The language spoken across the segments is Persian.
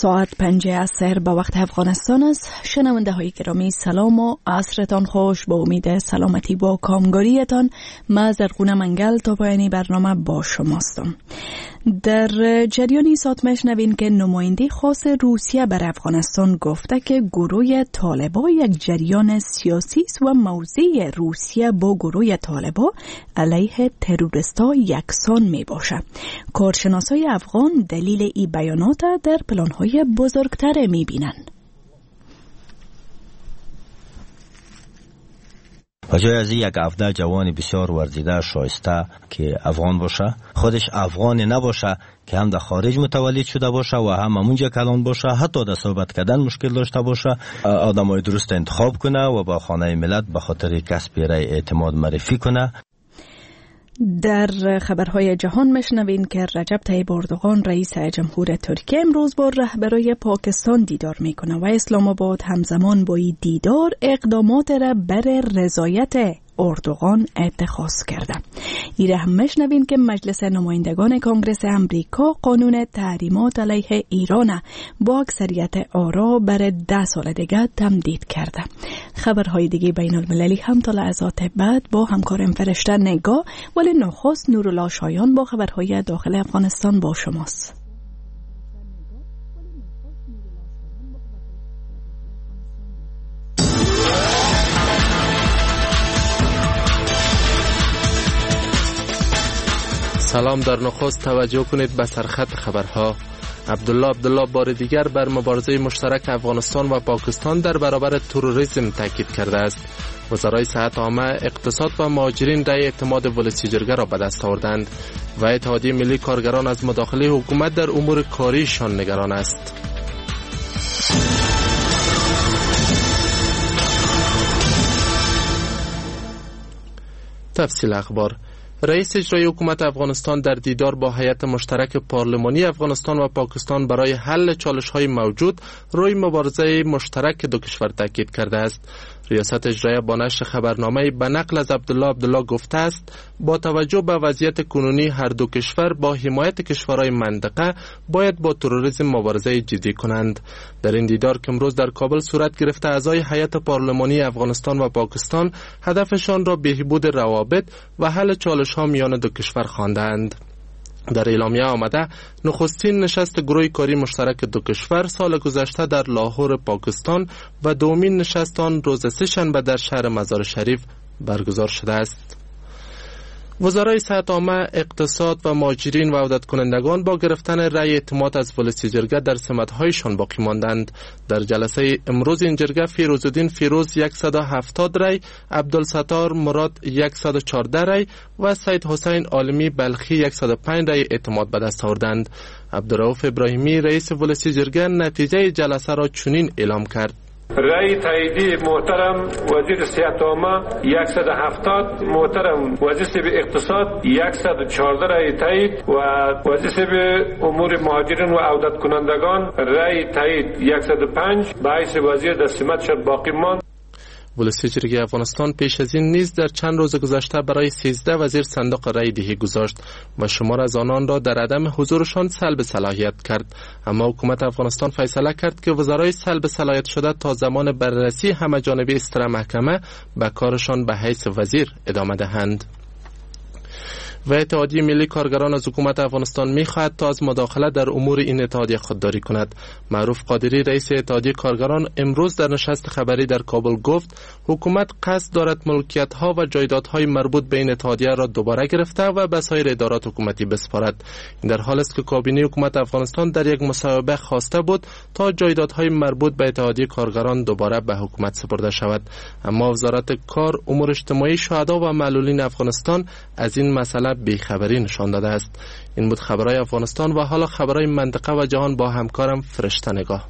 ساعت 5 عصر به وقت افغانستان است. شنونده های گرامی سلام و عصرتان خوش. با امید سلامتی با کامگاریتان من زرغونه منگل تا پایانی برنامه با شماستم. در جریانی ساعت میشنوین که نماینده خاص روسیه بر افغانستان گفته که گروه طالبان یک جریان سیاسی است و موضع روسیه با گروه طالبان علیه تروریستا یکسان می باشه. کارشناسای افغان دلیل این بیانات در پلان‌های بزرگتر می بینند. و جای از یک 17 جوان بسیار ورزیده شایسته که افغان باشه، خودش افغان نباشه که هم در خارج متولد شده باشه و هم همونجا کلان باشه، حتی در صحبت کردن مشکل داشته باشه، آدمای درست انتخاب کنه و با خانه ملت به خاطر کسب رای اعتماد معرفی کنه. در خبرهای جهان میشنوین که رجب طیب اردوغان رئیس جمهور ترکیه امروز با رهبرای پاکستان دیدار میکنه و اسلام آباد همزمان با این دیدار اقدامات را بر رضایت اردوغان اتخاذ کرده. ایره هم میشنوین که مجلس نمایندگان کنگره امریکا قانون تحریمات علیه ایران با اکثریت آرا بر 10 سال دیگه تمدید کرده. خبرهای دیگه بین المللی هم تا لحظات بعد با همکارم فرشته نگاه، ولی نخست نورالله شایان با خبرهای داخل افغانستان با شماست. سلام. در نخست توجه کنید به سرخط خبرها. عبدالله بار دیگر بر مبارزه مشترک افغانستان و پاکستان در برابر تروریسم تاکید کرده است. وزرای صحت عامه، اقتصاد و مهاجرین رای اعتماد ولسی جرگه را به دست آوردند و اتحادیه ملی کارگران از مداخله حکومت در امور کاریشان نگران است. تفصیل اخبار. رئیس اجرایی حکومت افغانستان در دیدار با هیئت مشترک پارلمانی افغانستان و پاکستان برای حل چالش‌های موجود روی مبارزه مشترک دو کشور تاکید کرده است. ریاست اجرایی با نشر خبرنامه به نقل از عبدالله گفته است با توجه به وضعیت کنونی هر دو کشور با حمایت کشورهای منطقه باید با تروریسم مبارزه جدی کنند. در این دیدار که امروز در کابل صورت گرفته، اعضای هیئت پارلمانی افغانستان و پاکستان هدفشان را بهبود روابط و حل چالش‌ها میان دو کشور خواندند. در اعلامیه آمده نخستین نشست گروه کاری مشترک دو کشور سال گذشته در لاهور پاکستان و دومین نشست آن روز سه‌شنبه در شهر مزار شریف برگزار شده است. وزرای صحت عامه، اقتصاد و مهاجرین و عودت کنندگان با گرفتن رأی اعتماد از ولسی جرگه در سمت‌هایشان باقی ماندند. در جلسه امروز این جرگه فیروزالدین فیروز 170 رأی، عبدالستار مراد 114 رأی و سید حسین عالمی بلخی 105 رأی اعتماد به دست آوردند. عبدالرؤوف ابراهیمی رئیس ولسی جرگه نتیجه جلسه را چنین اعلام کرد: رأی تاییدی محترم وزیر صحت عامه 170، محترم وزیر اقتصاد 114 رأی تایید و وزیر امور مهاجرین و عودت کنندگان رأی تایید 105 به حیث وزیر در سمتشان باقی ماند. ولسی جرگه افغانستان پیش از این نیز در چند روز گذشته برای 13 وزیر صندوق رای دهی گذاشت و شمار از آنان را در عدم حضورشان سلب صلاحیت کرد، اما حکومت افغانستان فیصله کرد که وزرای سلب صلاحیت شده تا زمان بررسی همه‌جانبه استر محکمه به کارشان به حیث وزیر ادامه دهند. و اتحادیه ملی کارگران از حکومت افغانستان می‌خواهد تا از مداخله در امور این اتحادیه خودداری کند. معروف قادری رئیس اتحادیه کارگران امروز در نشست خبری در کابل گفت حکومت قصد دارد ملکیت‌ها و جایدادهای مربوط به این اتحادیه را دوباره گرفته و به سایر ادارات حکومتی بسپارد. این در حالی است که کابینه حکومت افغانستان در یک مصاحبه خواسته بود تا جایدادهای مربوط به اتحادیه کارگران دوباره به حکومت سپرده شود، اما وزارت کار، امور اجتماعی، شهدا و معلولین افغانستان از این مسئله بیخبری نشان داده است. این بود خبرهای افغانستان و حالا خبرهای منطقه و جهان با همکارم فرشته نگاه.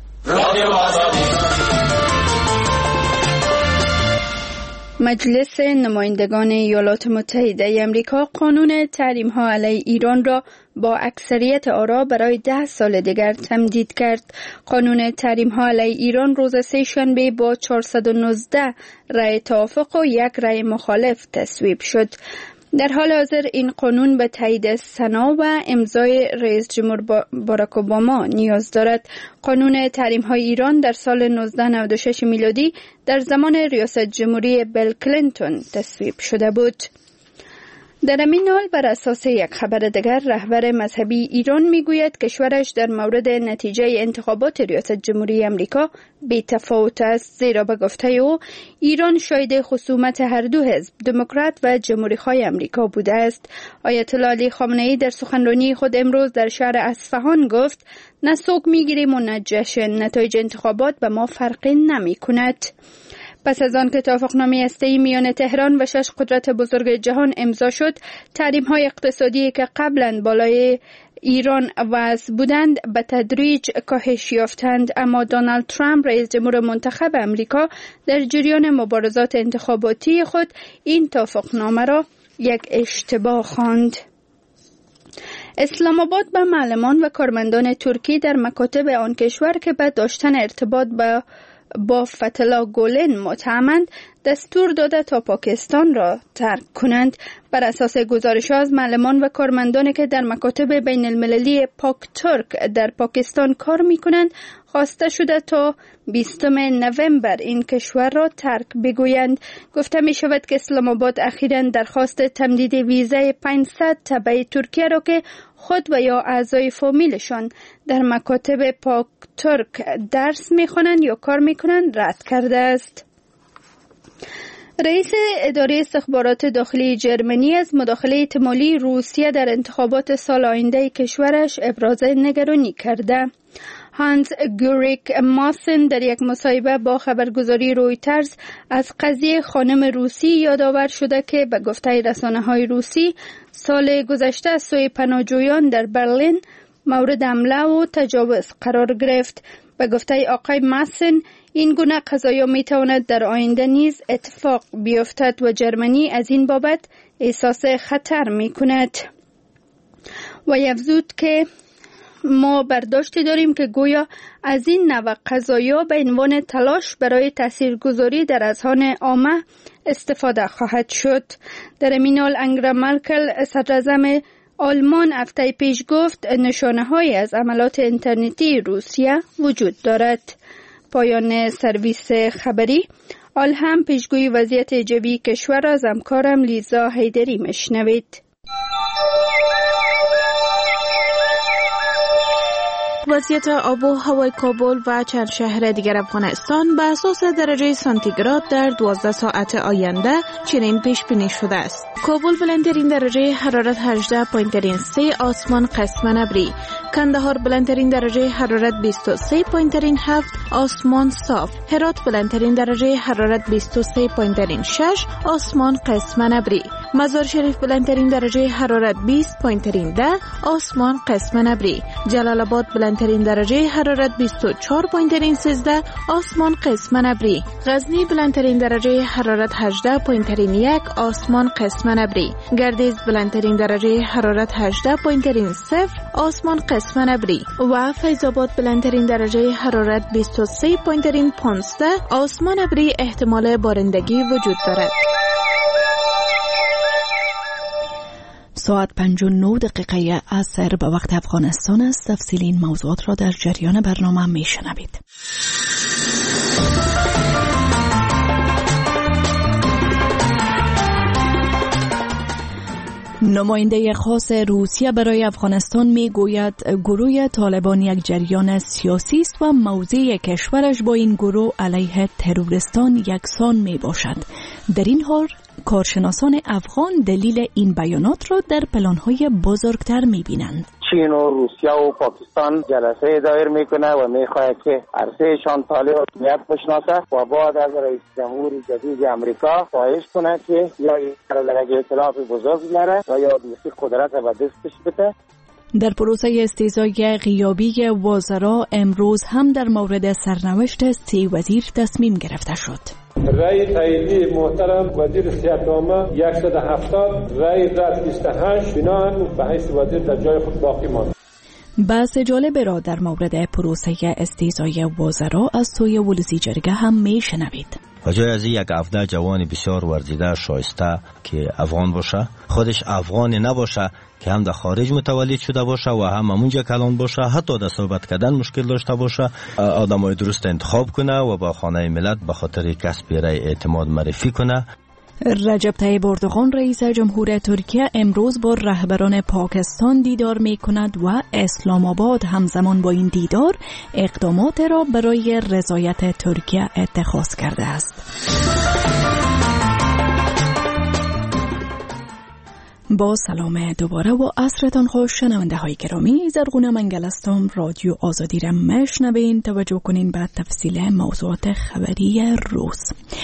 مجلس نمایندگان ایالات متحده امریکا قانون تحریم‌ها علیه ایران را با اکثریت آرا برای 10 سال دیگر تمدید کرد. قانون تحریم‌ها علیه ایران روز سه‌شنبه با 419 رأی توافق و 1 رأی مخالف تصویب شد. در حال حاضر این قانون به تایید سنا و امضای رئیس جمهور باراک اوباما نیاز دارد. قانون تحریم‌های ایران در سال 1996 میلادی در زمان ریاست جمهوری بیل کلینتون تصویب شده بود. در این حال بر اساس یک خبر دیگر رهبر مذهبی ایران میگوید کشورش در مورد نتیجه انتخابات ریاست جمهوری امریکا بی‌تفاوت است، زیرا به گفته او ایران شاهد خصومت هر دو حزب دموکرات و جمهوری‌خواه امریکا بوده است. آیت الله علی خامنه‌ای در سخنرانی خود امروز در شهر اصفهان گفت نه سوگ میگیریم و نه جشن، نتایج انتخابات به ما فرقی نمی‌کند. پس از آن که توافقنامه هسته‌ای میان تهران و 6 قدرت بزرگ جهان امضا شد، تحریم‌های اقتصادی که قبلا بالای ایران وضع بودند به تدریج کاهش یافتند، اما دونالد ترامپ رئیس جمهور منتخب امریکا در جریان مبارزات انتخاباتی خود این توافقنامه را یک اشتباه خواند. اسلام آباد به معلمان و کارمندان ترکی در مکاتب آن کشور که به داشتن ارتباط با فتح‌الله گولن متهمند دستور داده تا پاکستان را ترک کنند. بر اساس گزارش از معلمان و کارمندانی که در مکاتب بین المللی پاک ترک در پاکستان کار می کنند خواسته شده تا 20 نوامبر این کشور را ترک بگویند. گفته می شود که اسلام آباد اخیراً درخواست تمدید ویزای 500 تبع ترکیه را که خود و یا اعضای فامیلشان در مکاتب پاک ترک درس می خوانند یا کار می کنند رد کرده است. رئیس اداره استخبارات داخلی جرمنی از مداخله احتمالی روسیه در انتخابات سال آینده کشورش ابراز نگرانی کرده. هانس گوریک ماسن در یک مصاحبه با خبرگزاری رویترز از قضیه خانم روسی یادآور شده که به گفته رسانه‌های روسی سال گذشته از سوی پناهجویان در برلین مورد حمله و تجاوز قرار گرفت. به گفته آقای ماسن این گونه قضایا می تواند در آینده نیز اتفاق بیفتد و جرمنی از این بابت احساس خطر می کند. و افزود که ما برداشت داریم که گویا از این نوع قضایا به عنوان تلاش برای تاثیرگذاری در اذهان عامه استفاده خواهد شد. در این حال انگلا مرکل صدراعظم آلمان هفته پیش گفت نشانه‌هایی از عملات اینترنتی روسیه وجود دارد. پایان سرویس خبری. آل هم پیشگویی وضعیت جوی کشور از همکارم لیزا حیدری مشنوید. وضعیت آب و هوای کابل و چند شهر دیگر افغانستان به اساس درجه سانتیگراد در 12 ساعت آینده چنین پیش بینی شده است. کابل بلندترین درجه حرارت 18.3 آسمان قسم ابری، کندهار بلندترین درجه حرارت 23.7 آسمان صاف، هرات بلندترین درجه حرارت 23.6 آسمان قسم ابری، مزار شریف بلندترین درجه حرارت 20.10 آسمان قسم ابری، جلال آباد بلندترین درجه حرارت 24.13 آسمان قسم ابری، غزنی بلندترین درجه حرارت 18.1 آسمان قسم ابری، گردیز بلندترین درجه حرارت 18.0 آسمان قسم ابری و فیض آباد بلندترین درجه حرارت 23.15 آسمان ابری. احتمال بارندگی وجود دارد. ساعت 5:09 دقیقه عصر به وقت افغانستان است. تفصیل این موضوعات را در جریان برنامه می شنوید. نماینده خاص روسیه برای افغانستان می گوید گروه طالبان یک جریان سیاسی است و موضع کشورش با این گروه علیه تروریستان یکسان می باشد. در این حال کارشناسان افغان دلیل این بیانات را در پلان‌های بزرگتر می‌بینند. چین و روسیه و پاکستان جلسه دایر میکنه و میخواهد که عرصهشان طالب رسمیت بشناسه و بعد از رئیس جمهور جدید امریکا خواهش کنه که یا این در اختلاف بزرگ نره و یا دوستی قدرت به دستش بده. در پروسه استیضای غیابی وزرا امروز هم در مورد سرنوشت 3 وزیر تصمیم گرفته شد. رأی تاییدی محترم وزیر صحت عامه 170، رأی رد 28، بنابراین به حیث وزیر در جای خود باقی ماند. بحث جالب را در مورد پروسه استیضای وزرا از سوی ولسی جرگه هم می شنوید. و جای از یک 17 جوان بسیار ورزیده شایسته که افغان باشه، خودش افغان نباشه که هم در خارج متولد شده باشه و هم همونجا کلان باشه، حتی در صحبت کردن مشکل داشته باشه، آدمای درست انتخاب کنه و با خانه ملت به خاطر کسب رای اعتماد معرفی کنه. رجب طیب اردوغان رئیس جمهور ترکیه امروز با رهبران پاکستان دیدار می کند و اسلام آباد همزمان با این دیدار اقدامات را برای رضایت ترکیه اتخاذ کرده است. با سلام دوباره و عصرتان خوش شنونده های گرامی، زرغونه منگل هستم. رادیو آزادی را میشنوین. توجه کنین به تفصیل موضوعات خبری روز.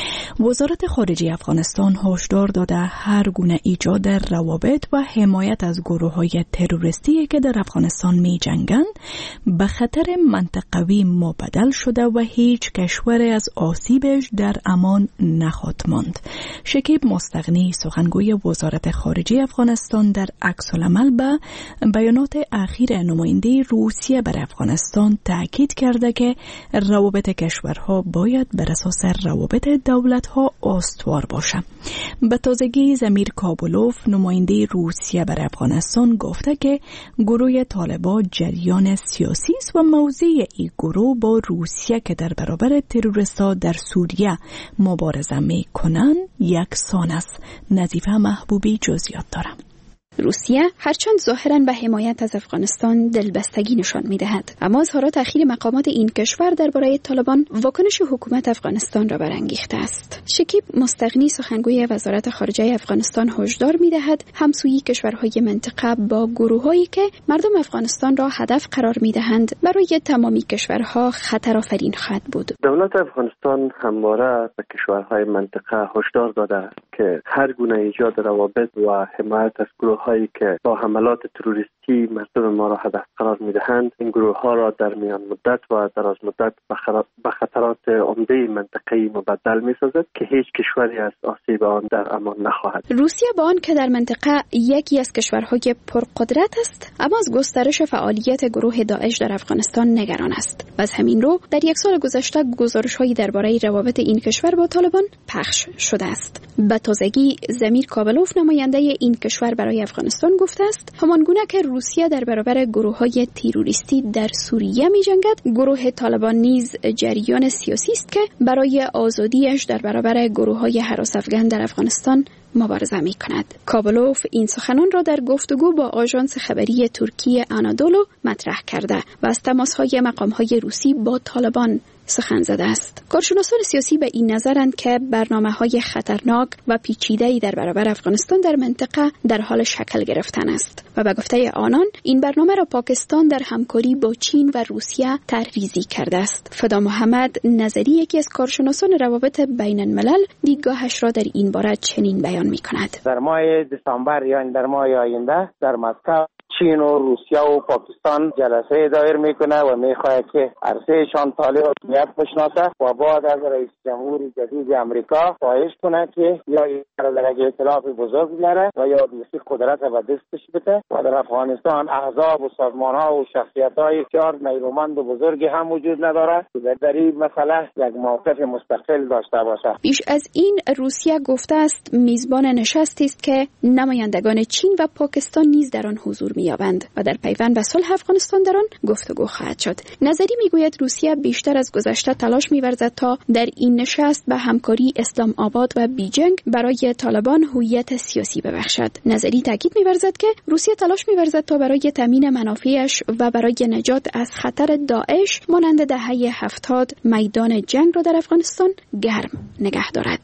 وزارت خارجه افغانستان هشدار داده هر گونه ایجاد روابط و حمایت از گروه‌های تروریستی که در افغانستان می جنگند به خطر منطقوی مبدل شده و هیچ کشور از آسیبش در امان نخواهد ماند. شکیب مستغنی سخنگوی وزارت خارجه افغانستان در عکس‌العمل به بیانات اخیر نماینده روسیه بر افغانستان تاکید کرده که روابط کشورها باید بر اساس روابط دولت‌ها استوار باشد. به تازگی زمیر کابولوف نماینده روسیه بر افغانستان گفته که گروه طالبان جریان سیاسی است و موضع این گروه با روسیه که در برابر تروریست‌ها در سوریه مبارزه می‌کنند یکسان است. نظیفه محبوبی جزئیات دارم. روسیه هرچند ظاهراً به حمایت از افغانستان دلبستگی نشان می‌دهد، اما اظهارات اخیر مقامات این کشور درباره طالبان واکنش حکومت افغانستان را برانگیخته است. شکیب مستغنی سخنگوی وزارت خارجه افغانستان هشدار می‌دهد همسویی کشورهای منطقه با گروه‌هایی که مردم افغانستان را هدف قرار می‌دهند برای تمامی کشورها خطرآفرین خواهد بود. دولت افغانستان همواره به کشورهای منطقه هشدار داده که هر گونه ایجاد روابط و حمایت از گروه‌هایی که با حملات تروریستی مردم ما را هدف قرار می‌دهند، این گروه‌ها را در میان مدت و دراز مدت به خطرات عمده منطقه‌ای مبدل می‌سازد که هیچ کشوری از آسیب آن در امان نخواهد. روسیه با آن که در منطقه یکی از کشورهای پرقدرت است، اما از گسترش فعالیت گروه داعش در افغانستان نگران است. و از همین رو در یک سال گذشته گزارش‌هایی درباره روابط این کشور با طالبان پخش شده است. به تازگی زمیر کابلوف نماینده این کشور برای افغانستان گفته است همانگونه که روسیه در برابر گروه‌های تروریستی در سوریه می‌جنگد، گروه طالبان نیز جریان سیاسی است که برای آزادیش در برابر گروه‌های هراس افغان در افغانستان مبارزه می‌کند. کابلوف این سخنان را در گفتگو با آژانس خبری ترکیه آنادولو مطرح کرده و از تماس‌های مقام‌های روسی با طالبان سخن زده است. کارشناسان سیاسی به این نظرند که برنامه‌های خطرناک و پیچیده‌ای در برابر افغانستان در منطقه در حال شکل گرفتن است و به گفته آنان این برنامه را پاکستان در همکاری با چین و روسیه طرح‌ریزی کرده است. فدا محمد نظری یکی از کارشناسان روابط بین الملل دیدگاهش را در این باره چنین بیان می‌کند. در ماه دسامبر یعنی در ماه آینده در مسکو چین و روسیه و پاکستان جلسه دایر میکنه و میخواد که عرصهشان طالب و میت بشناسه و بعد از رئیس جمهور جدید امریکا خواهش کنه که یا این درجه اطلاف بزرگ بیاره و یا دوستی قدرت به دستش بده و در افغانستان احزاب و سازمانها و شخصیت‌های بسیار نیرومند و بزرگی هم وجود نداره که در این مسئله یک موقف مستقل داشته باشه. بیش از این روسیه گفته است میزبان نشستی است که نمایندگان چین و پاکستان نیز در آن حضور می‌یابند و در پیوند به صلح افغانستان در آن گفتگو خواهد شد. نظری میگوید روسیه بیشتر از گذشته تلاش می‌ورزد تا در این نشست به همکاری اسلام آباد و بیجنگ برای طالبان هویت سیاسی ببخشد. نظری تاکید می‌ورزد که روسیه تلاش می‌ورزد تا برای تامین منافعش و برای نجات از خطر داعش مانند دهه 70 میدان جنگ را در افغانستان گرم نگه دارد.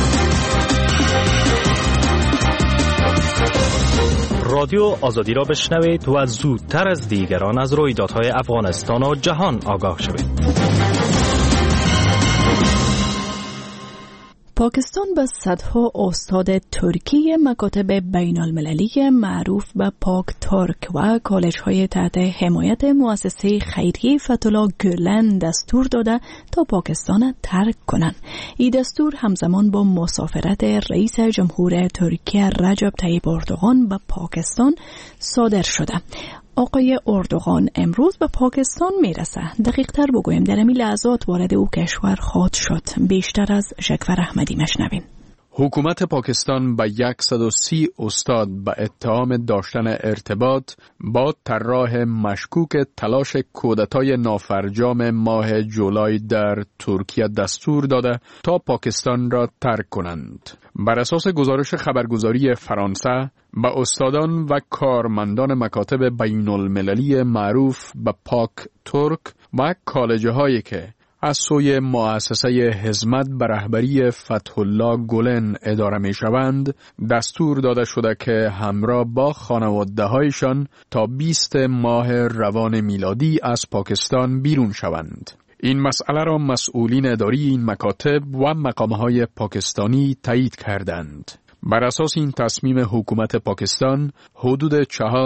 رادیو آزادی را بشنوید و زودتر از دیگران از رویدادهای افغانستان و جهان آگاه شوید. پاکستان به صدها استاد ترکی مکاتب بین المللی معروف به پاک ترک و کالج‌های تحت حمایت مؤسسه خیریه فتح‌الله گلن دستور داده تا پاکستان ترک کنند. این دستور همزمان با مسافرت رئیس جمهور ترکیه رجب طیب اردوغان به پاکستان صادر شده. آقای اردوغان امروز به پاکستان میرسه. دقیق تر بگویم در امی لحظات وارد او کشور خواهد شد. بیشتر از شکور احمدی مشنوین. حکومت پاکستان به 130 استاد به اتهام داشتن ارتباط با طراح مشکوک تلاش کودتای نافرجام ماه جولای در ترکیه دستور داده تا پاکستان را ترک کنند. بر اساس گزارش خبرگزاری فرانسه، به استادان و کارمندان مکاتب بین المللی معروف به پاک ترک و کالج هایی که از سوی مؤسسه حزمت به رهبری فتح الله گلن اداره می شوند، دستور داده شده که همراه با خانواده هایشان تا 20 ماه روان میلادی از پاکستان بیرون شوند. این مسئله را مسئولین اداری این مکاتب و مقامهای پاکستانی تایید کردند. بر اساس این تصمیم حکومت پاکستان، حدود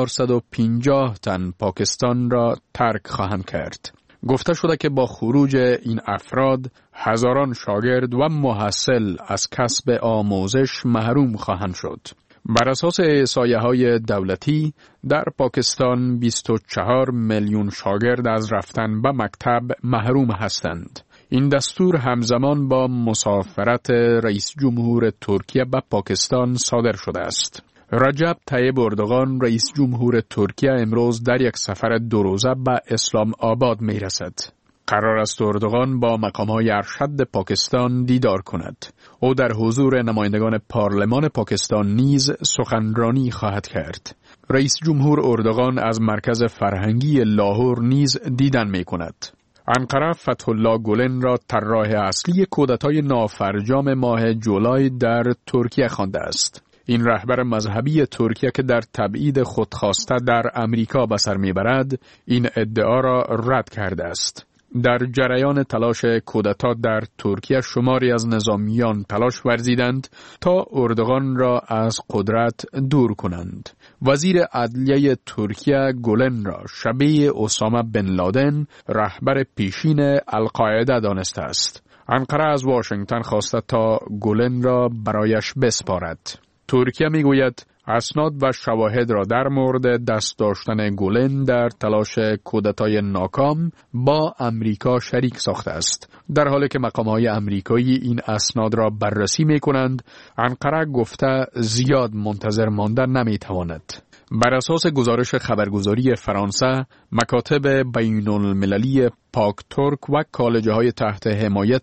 450 تن پاکستان را ترک خواهند کرد. گفته شده که با خروج این افراد هزاران شاگرد و محصل از کسب آموزش محروم خواهند شد. بر اساس احصایه‌های دولتی در پاکستان 24 میلیون شاگرد از رفتن به مکتب محروم هستند. این دستور همزمان با مسافرت رئیس جمهور ترکیه به پاکستان صادر شده است. رجب طیب اردوغان رئیس جمهور ترکیه امروز در یک سفر 2 روزه به اسلام آباد می رسد. قرار است اردوغان با مقام‌های ارشد پاکستان دیدار کند. او در حضور نمایندگان پارلمان پاکستان نیز سخنرانی خواهد کرد. رئیس جمهور اردوغان از مرکز فرهنگی لاهور نیز دیدن می کند. انقره فتح الله گلن را طراح اصلی کودتای نافرجام ماه جولای در ترکیه خوانده است. این رهبر مذهبی ترکیه که در تبعید خودخواسته در امریکا به سر میبرد، این ادعا را رد کرده است. در جریان تلاش کودتا در ترکیه شماری از نظامیان تلاش ورزیدند تا اردوغان را از قدرت دور کنند. وزیر عدلیه ترکیه گلن را شبیه اسامه بن لادن، رهبر پیشین القاعده دانسته است. انقره از واشنگتن خواسته تا گلن را برایش بسپارد. ترکیه میگوید اسناد و شواهد را در مورد دست داشتن گلن در تلاش کودتای ناکام با امریکا شریک ساخته است. در حالی که مقام‌های امریکایی این اسناد را بررسی می‌کنند، انقره گفته زیاد منتظر ماندن نمی‌تواند. بر اساس گزارش خبرگزاری فرانسه، مکاتب بین المللی پاک ترک و کالج‌های تحت حمایت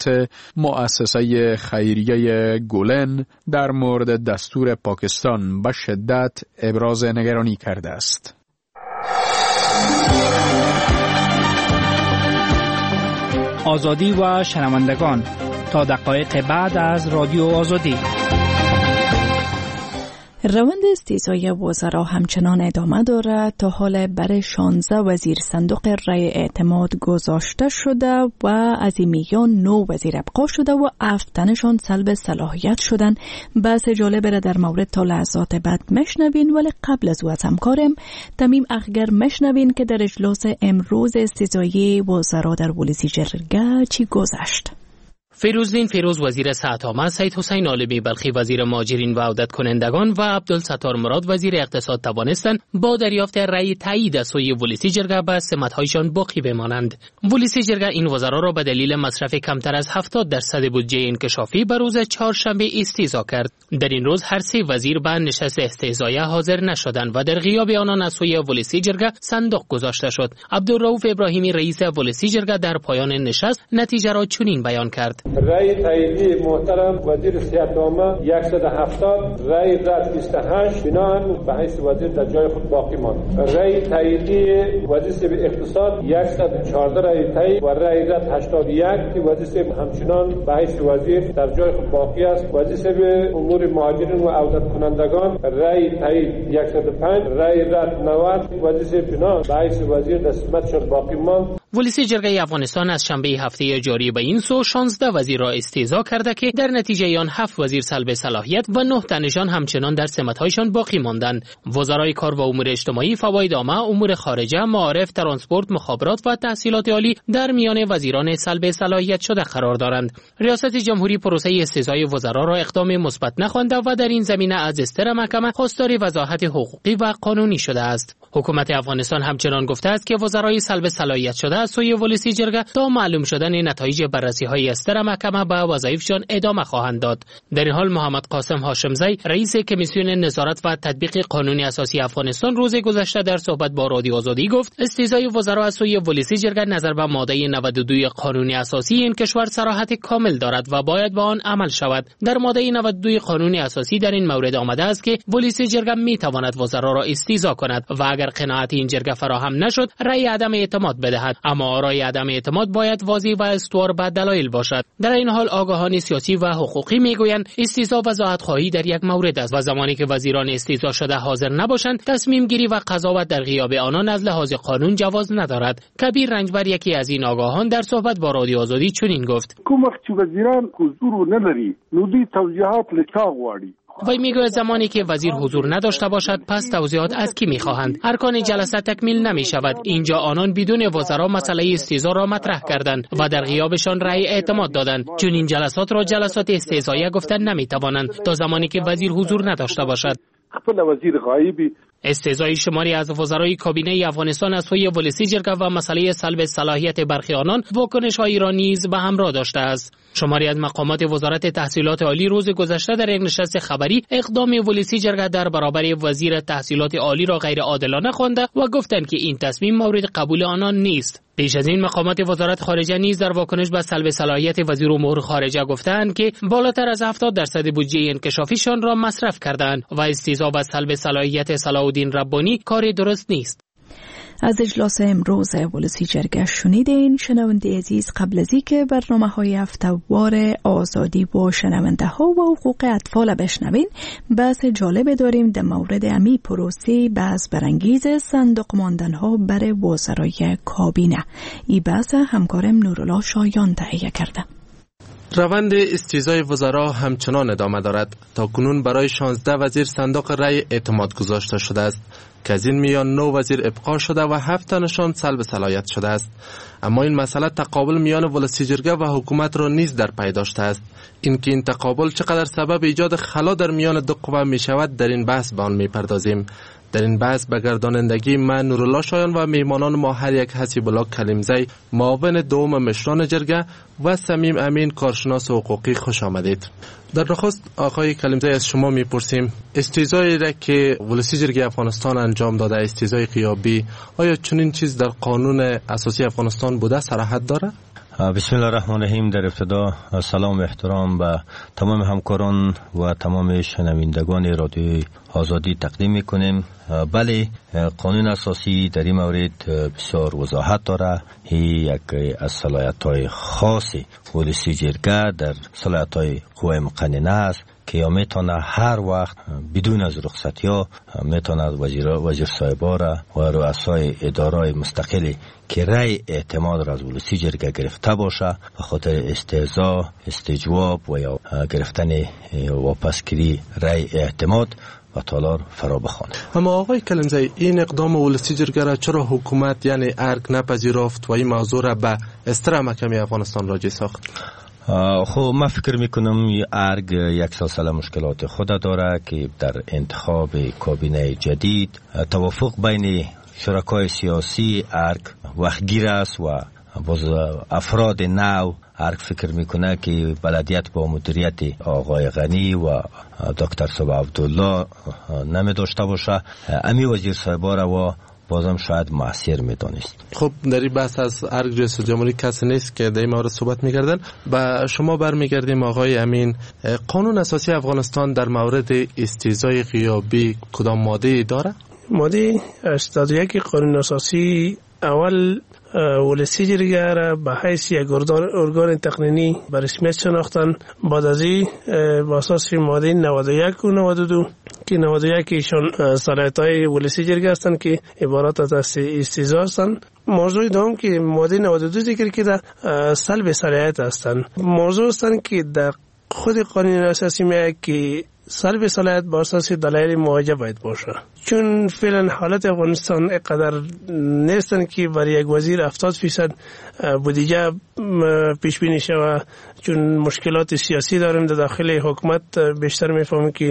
مؤسسه خیریه گلن در مورد دستور پاکستان به شدت ابراز نگرانی کرده است. آزادی و شنوندگان، تا دقایق بعد از رادیو آزادی. روند استیضای وزرا همچنان ادامه دارد. تا حال بر 16 وزیر صندوق رای اعتماد گذاشته شده و از این میان 9 وزیر ابقا شده و 7 تنشان سلب صلاحیت شدن. بحث جالب را در مورد تا لحظات بعد مشنوین، ولی قبل از او از همکارم تمیم اخگر مشنوین که در اجلاس امروز استیضای وزرا در پلیسی جرگه چی گذشت. فیروزدین فیروز وزیر صحت عامه، سید حسین عالمی بلخی وزیر مهاجرین و عودت کنندگان و عبدالستار مراد وزیر اقتصاد توانستند با دریافت رأی تایید از سوی ولسی جرگه به سمت‌هایشان باقی بمانند. ولسی جرگه این وزرا را به دلیل مصرف کمتر از 70% بودجه انکشافی به روز چهارشنبه استیضا کرد. در این روز هر 3 وزیر به نشست استیضایه حاضر نشدند و در غیاب آنان از سوی ولسی جرگه صندوق گذاشته شد. عبدالرؤوف ابراهیمی رئیس ولسی جرگه در پایان نشست نتیجه را چنین بیان کرد: رای تاییدی محترم وزیر صحت عامه 170، رای رد 28، بنابراین به حیث وزیر در جای خود باقی ماند. رای تاییدی وزیر اقتصاد 114 رای تایید و رای رد 81 که وزیر همچنان به حیث وزیر در جای خود باقی است. وزیر امور مهاجرین و عودت کنندگان رای تایید 105، رای رد 90، وزیر بنا به حیث وزیر در سمتشان باقی ماند. ولسی جرگه افغانستان از شنبه هفته جاری به این سو 16 وزیر را استیضاح کرده که در نتیجه آن 7 وزیر سلب صلاحیت و 9 تنشان همچنان در سمت‌هایشان باقی ماندند. وزرای کار و امور اجتماعی، فواید عامه، امور خارجه، معارف، ترانسپورت، مخابرات و تحصیلات عالی در میان وزیران سلب صلاحیت شده قرار دارند. ریاست جمهوری پروسه استیضاح وزرا را اقدام مثبت نخوانده و در این زمینه از استر محکمه خواستار وضاحت حقوقی و قانونی شده است. حکومت افغانستان همچنان گفته است که وزرای سلب صلاحیت شده از سوی ولسی جرگه تا معلوم شدن نتایج بررسی‌های استر محکمه به وظایفشان ادامه خواهند داد. در این حال محمد قاسم هاشمزی رئیس کمیسیون نظارت و تطبیق قانون اساسی افغانستان روز گذشته در صحبت با رادیو آزادی گفت استیضاح وزرا از سوی ولسی جرگه نظر به ماده 92 قانون اساسی این کشور صراحت کامل دارد و باید به آن عمل شود. در ماده 92 قانون اساسی در این مورد آمده است که ولسی جرگه می تواند وزرا را استیضاح کند و اگر قناعت این جرگه فراهم نشد رأی عدم اعتماد بدهد، اما رأی عدم اعتماد باید واضح و استوار به دلایل باشد. در این حال آگاهان سیاسی و حقوقی میگویند استیضاح وضاحت خواهی در یک مورد است و زمانی که وزیران استیضاح شده حاضر نباشند تصمیم گیری و قضاوت در غیاب آنان از لحاظ قانون جواز ندارد. کبیر رنجبر یکی از این آگاهان در صحبت با رادیو آزادی چنین گفت: کوم وخت چې وزیران حضور نه لري نو دوی توضیحات له چا غواړي. وی میگوید زمانی که وزیر حضور نداشته باشد پس توضیحات از کی میخواهند؟ ارکان جلسه تکمیل نمی شود. اینجا آنان بدون وزرا مسئله استیضاح را مطرح کردند و در غیابشان رأی اعتماد دادند، چون این جلسات را جلسات استیضاحیه گفتن نمیتوانند تا زمانی که وزیر حضور نداشته باشد. خپل وزیر غایبی استیضاح شماری از وزرای کابینه افغانستان از سوی ولسی جرگه و مسئله سلب صلاحیت برخی آنان واکنش‌هایی را نیز به همراه داشته است. شماری از مقامات وزارت تحصیلات عالی روز گذشته در یک نشست خبری اقدام ولسی جرگه در برابر وزیر تحصیلات عالی را غیر عادلانه خوانده و گفتند که این تصمیم مورد قبول آنان نیست. پیش از این مقامات وزارت خارجه نیز در واکنش به سلب صلاحیت وزیر امور خارجه گفتند که بالاتر از 70% بودجه انکشافیشان را مصرف کردند و استیضاح و سلب صلاحیت صلاح الدین ربانی کار درست نیست. از اجلاس امروز ولسی جرگه شنیدین. شنونده عزیز، قبل از اینکه برنامه‌های هفته‌وار آزادی با شنونده‌ها و حقوق اطفال بشنوین، بحث جالب داریم در مورد امی پروسی بحث برانگیز صندوق ماندن‌ها برای وزرای کابینه. این بحث همکارم نورالله شایان تهیه کرده. روند استیضاح وزرا همچنان ادامه دارد. تا کنون برای 16 وزیر صندوق رأی اعتماد گذاشته شده است که از این میان 9 وزیر ابقا شده و 7 تنشان سلب صلاحیت شده است. اما این مسئله تقابل میان ولسی جرگه و حکومت را نیز در پی داشته است. اینکه این تقابل چقدر سبب ایجاد خلا در میان دو قوه می شود در این بحث به آن می پردازیم. در این بحث به گردانندگی من نورالله شایان و میهمانان ما هر یک حسیب الله کلیمزی معاون دوم مشران جرگه و صمیم امین کارشناس حقوقی خوش آمدید. در نخست آقای کلیمزی از شما میپرسیم استیضاحی را که ولسی جرگه افغانستان انجام داده، استیضاح غیابی، آیا چنین چیز در قانون اساسی افغانستان بوده؟ صراحت داره؟ بسم الله الرحمن الرحیم. در ابتدا سلام و احترام به تمام همکاران و تمام شنوندگان رادیو آزادی تقدیم میکنیم. بله، قانون اساسی در این مورد بسیار وضاحت داره. یک از صلاحیت‌های خاص ولسی جرگه در صلاحیت‌های قوه مقننه است که یا میتونه هر وقت بدون از رخصتی ها میتونه وزیر صاحبا را و رؤسای ادارای مستقلی که رأی اعتماد را از ولسی جرگه گرفته باشه به خاطر استیضاح، استجواب و یا گرفتن واپسگیری رأی اعتماد و تالار فرا بخواند. اما آقای کلیمزی، این اقدام ولسی جرگه را چرا حکومت یعنی ارگ نپذیرفت و این موضوع را به استر محکمه افغانستان راجع ساخت؟ خب من فکر میکنم ارگ یک سلسله مشکلات خود داره که در انتخاب کابینه جدید توافق بین شرکای سیاسی ارگ وقتگیر است و باز افراد نو ارگ فکر میکنه که بلدیت با مدیریت آقای غنی و دکتر صبح عبدالله نمی داشته باشه. امی وزیر صاحبا را و بازم شاید معصیر میدانست. خب در این بحث از ارگ رئیس جمهوری کسی نیست که در این مورد صحبت میگردن. با شما برمیگردیم آقای امین. قانون اساسی افغانستان در مورد استیضاح غیابی کدام ماده داره؟ ماده 81 قانون اساسی اول ولسی جرگه را به حیث یک ارگان تقنینی به رسمیت شناختن. بعد از این با اساس ماده 91 و 92 که 91 ایشان صلاحیت‌های ولسی جرگه هستند که عبارت از استیضاح هستند موضوع دوم که ماده 92 ذکر کرده سلب صلاحیت هستند. موضوع هستند که در خود قانون اساسی میگه که سلب صلاحیت با اساس دلایل مواجه باید باشه، چون فعلا حالت افغانستان اینقدر نیستن که برای یک وزیر 70% بودجه پیش بینی شود، چون مشکلات سیاسی داریم در داخل حکومت. بیشتر میفهمیم که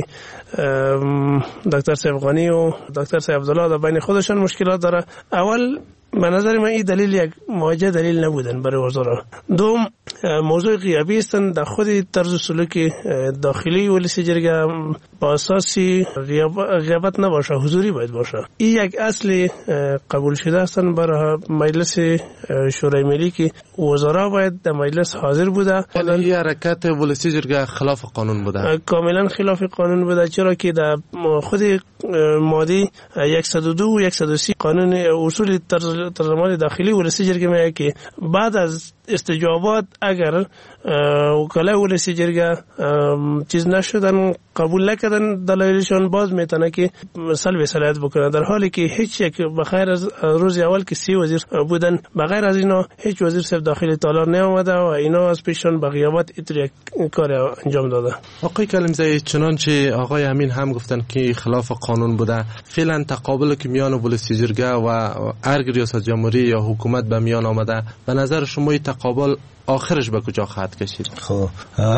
دکتر صفغانی و دکتر سید عبدالله در بین خودشان مشکلات داره. اول به نظر من این دلیل یک مواجه دلیل نبودن برای وزرا. دوم موضوع غیابی هستن در خود طرز سلوک داخلی ولسی جرگه با اساسی غیابت نباشه، حضوری باید باشه. این یک اصل قبول شده هستن برای مجلس شورای ملی که وزرا باید در مجلس حاضر بوده. این حرکت ولسی جرگه خلاف قانون بوده، کاملا خلاف قانون بوده، چرا که در خود ماده 102 و 130 قانون اصول ترجمه داخلی ولسی جرگه میگه که بعد از استجابات اگر وکلای ولسی جرگه چیز نشدن، قبول نکردن دلایلشون، باز میتونه که سلب صلاحیت بکنه، در حالی که هیچ یک بخیر از روز اول که 30 وزیر بودن بغیر از اینا هیچ وزیر صف داخلی تالار نیامده و اینا از پیشون به غیابت این کار انجام داده. آقای کلمزی، چنانچه آقای امین هم گفتن که خلاف قانون بوده، فعلا تقابل که میان ولسی جرگه و ارگ ریاست جمهوری یا حکومت به میان آمده، به نظر شما این تقابل آخرش به کجا خواهد کشید؟ خب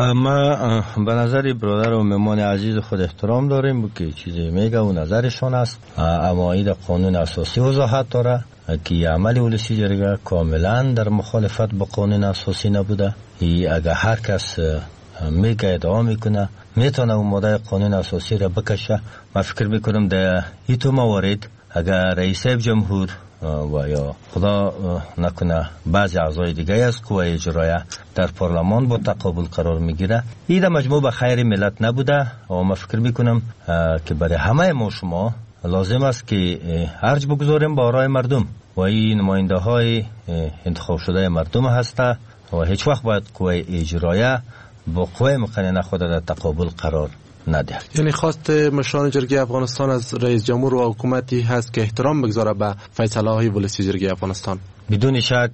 ما به نظر برادر و مهمان عزیز خود احترام داریم که چیزی میگه و نظرشون است، اما این قانون اساسی وضاحت داره که عمل ولسی جرگه کاملا در مخالفت با قانون اساسی نبوده. اگر هر کس میگه ادعا میکنه میتونه اون ماده قانون اساسی را بکشه. من فکر میکنم در این تو موارد اگر رئیس جمهور و یا خدا نکنه بعضی اعضای دیگه از قوه اجرایه در پارلمان با تقابل قرار میگیره، این در مجموع به خیر ملت نبوده و من فکر میکنم که برای همه ما شما لازم است که ارج بگذاریم با آرای مردم و این نماینده های انتخاب شده مردم هسته و هیچ وقت باید قوه اجرایه با قوه مقننه خود در تقابل قرار نده. یعنی خواست مشران جرگه افغانستان از رئیس جمهور و حکومتی هست که احترام بگذاره به فیصله های ولسی جرگه افغانستان. بدون شک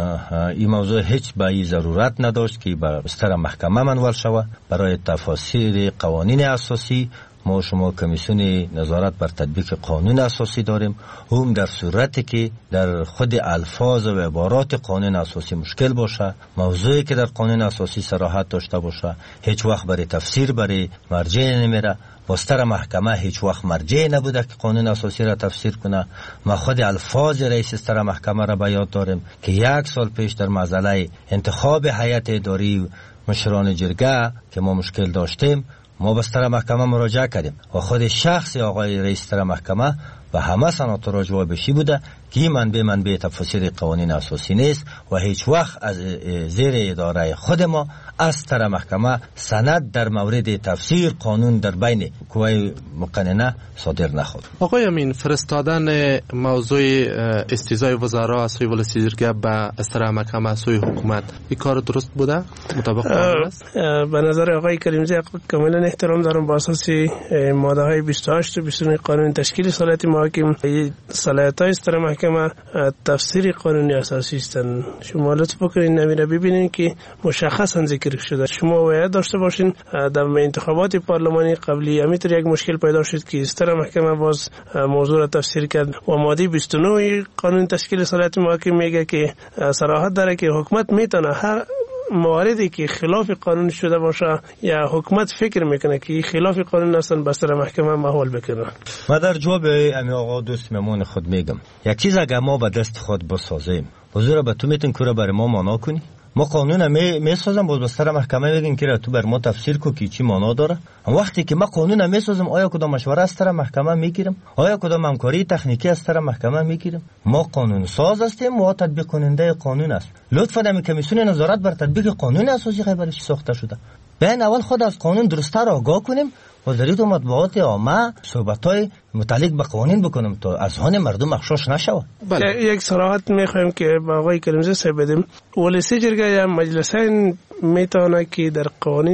این موضوع هیچ به این ضرورت نداشت که به بستر محکمه منول شود. برای تفاسیر قوانین اساسی ما شما کمیسیون نظارت بر تطبیق قانون اساسی داریم. هم در صورتی که در خود الفاظ و عبارات قانون اساسی مشکل باشه، موضوعی که در قانون اساسی صراحت داشته باشه، هیچ وقت برای تفسیر برای مرجع نمیره. بستر محکمه هیچ وقت مرجع نبوده که قانون اساسی را تفسیر کنه. ما خود الفاظ رئیس استر محکمه را به یاد داریم که 1 سال پیش در مسئله انتخاب هیئت اداری مشران جرگه که ما مشکل داشتیم، ما بستر محکمه مراجعه کردیم و خود شخص آقای رئیس استر محکمه و همه سناتورها جوابشی بوده که این منبع تفسیر قوانین اساسی نیست و هیچ وقت از زیر اداره خود ما از طرف محکمه سند در مورد تفسیر قانون در بین قوه مقننه صادر نخورد. آقای امین، فرستادن موضوع استیضای وزرا از سوی ولسی جرگه به از طرف محکمه از سوی حکومت این کار درست بوده؟ مطابق قانون است؟ به نظر آقای کریمزی کاملا احترام دارم. با اساس ماده های 28 و 29 قانون تشکیل صلاحیت محاکم، صلاحیت های از طرف محکمه تفسیر قانونی اساسی هستند. شما لطف بکنید نمیره ببینید که مشخصا ذکر شده. شما باید داشته باشین در انتخابات پارلمانی قبلی همینطور یک مشکل پیدا شد که استر محکمه باز موضوع را تفسیر کرد و ماده 29 قانون تشکیل صلاحیت محاکم میگه که صراحت داره که حکومت میتونه هر مواردی که خلاف قانون شده باشه یا حکومت فکر میکنه که خلاف قانون هستن بستر محکمه محول بکنه. ما در جواب امی آقا دوست مهمان خود میگم یک چیز اگر ما به دست خود بسازیم، حضور به تو میتون که برای ما مانا کنی؟ ما قانون میسازم باز بستر محکمه میگن که تو بر ما تفسیر کو که چی معنا داره. وقتی که ما قانون میسازم آیا کدام مشوره از طرف محکمه میگیرم؟ آیا کدام همکاری تکنیکی از طرف محکمه میگیرم؟ ما قانون ساز هستیم و تطبیق کننده قانون است. لطفا در کمیسیون نظارت بر تطبیق قانون اساسی خبرش ساخته شده. بین اول خود از قانون درست‌تر آگاه کنیم و در این مطبوعات عامه صحبت‌های متعلق به قوانین بکنم تا اذهان مردم مغشوش نشود. یک صراحت می‌خوایم که با آقای کریمزی صاحب بدیم. ولسی جرگه یا مجلسین میتونه که در قوانین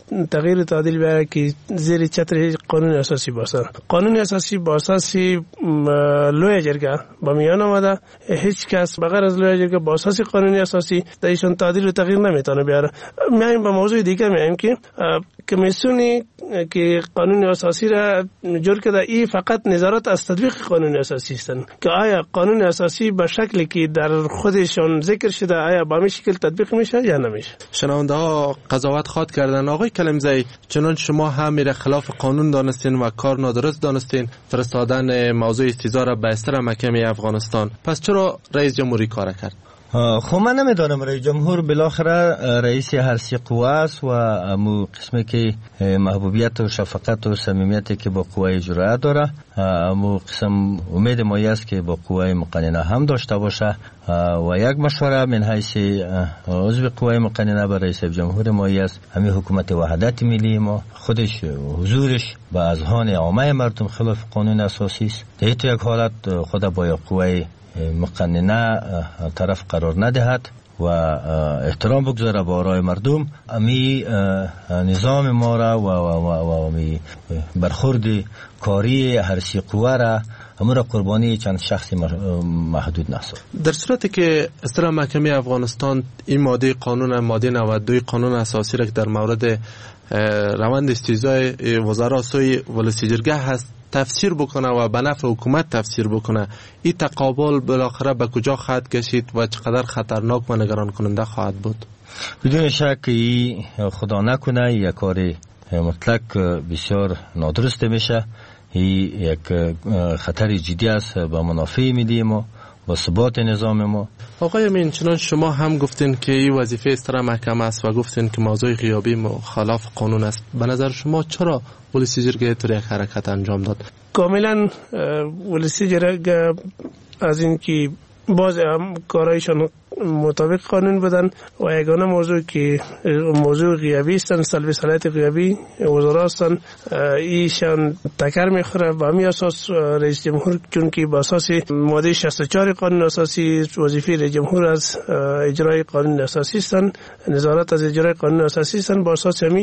تغییر تعدیل بیاره که زیر چتر قانون اساسی باشه. قانون اساسی با اساس لوی جرگه با میان آمده، هیچ کس بغیر از لوی جرگه با اساس قانون اساسی دایشون تعدیل و تغییر نمیتونه بیاره. میایم به موضوع دیگه، میایم که کمیسیونی که قانون اساسی را جور کرده، این فقط نظارت از تطبیق قانون اساسی هستند که آیا قانون اساسی به شکلی که در خودشون ذکر شده آیا با همین شکل تطبیق میشه یا نمیشه. شنونده ها قضاوت خواد کردن. آقای کلمزی، چنان شما هم میره خلاف قانون دانستین و کار نادرست دانستین فرستادن موضوع استیضاح را به استر محکمه افغانستان، پس چرا رئیس جمهوری کار کرد؟ خب من نمیدانم. رئیس جمهور بالاخره رئیس هر سی قوه است و امو قسمی که محبوبیت و شفقت و صمیمیتی که با قوه اجرایی داره، امو قسم امید مایی است که با قوه مقننه هم داشته باشه و یک مشوره من حیث عضو قوه مقننه به رئیس جمهور مایی است. همین حکومت وحدت ملی ما خودش حضورش به اذهان عامه مردم خلاف قانون اساسی است. در تو یک حالت خود با قوه مقننه طرف قرار ندهد و احترام بگذاره با آرای مردم. امی نظام ما را و برخورد کاری هر سی قوه را همون قربانی چند شخصی محدود نسازد. در صورتی که استر محکمه افغانستان این ماده قانون ماده 92 قانون اساسی را که در مورد روند استیضاح وزرا سوی ولسی جرگه هست تفسیر بکنه و به نفع حکومت تفسیر بکنه، این تقابل بالاخره به کجا خواهد کشید و چقدر خطرناک و نگران کننده خواهد بود؟ بدون شک این خدا نکنه یک کار مطلق بسیار نادرست میشه. این یک خطر جدی است به منافع ملی ما و ثبات نظام ما. آقای امین، چنان شما هم گفتین که این وظیفه استر محکمه است و گفتین که موضوع غیابی مخالف قانون است. به نظر شما چرا ولسی جرگه طور یک حرکت انجام داد؟ کاملا ولسی جرگه از این که باز هم کارایشان مطابق قانون بدن و یگانه موضوع که موضوع غیابی هستن، سلب صلاحیت غیابی وزرا هستن، ایشان تکر میخوره. و همین اساس رئیس جمهور چون که با اساس ماده 64 قانون اساسی وظیفه رئیس جمهور از اجرای قانون اساسی هستن، نظارت از اجرای قانون اساسی هستن، با اساس همین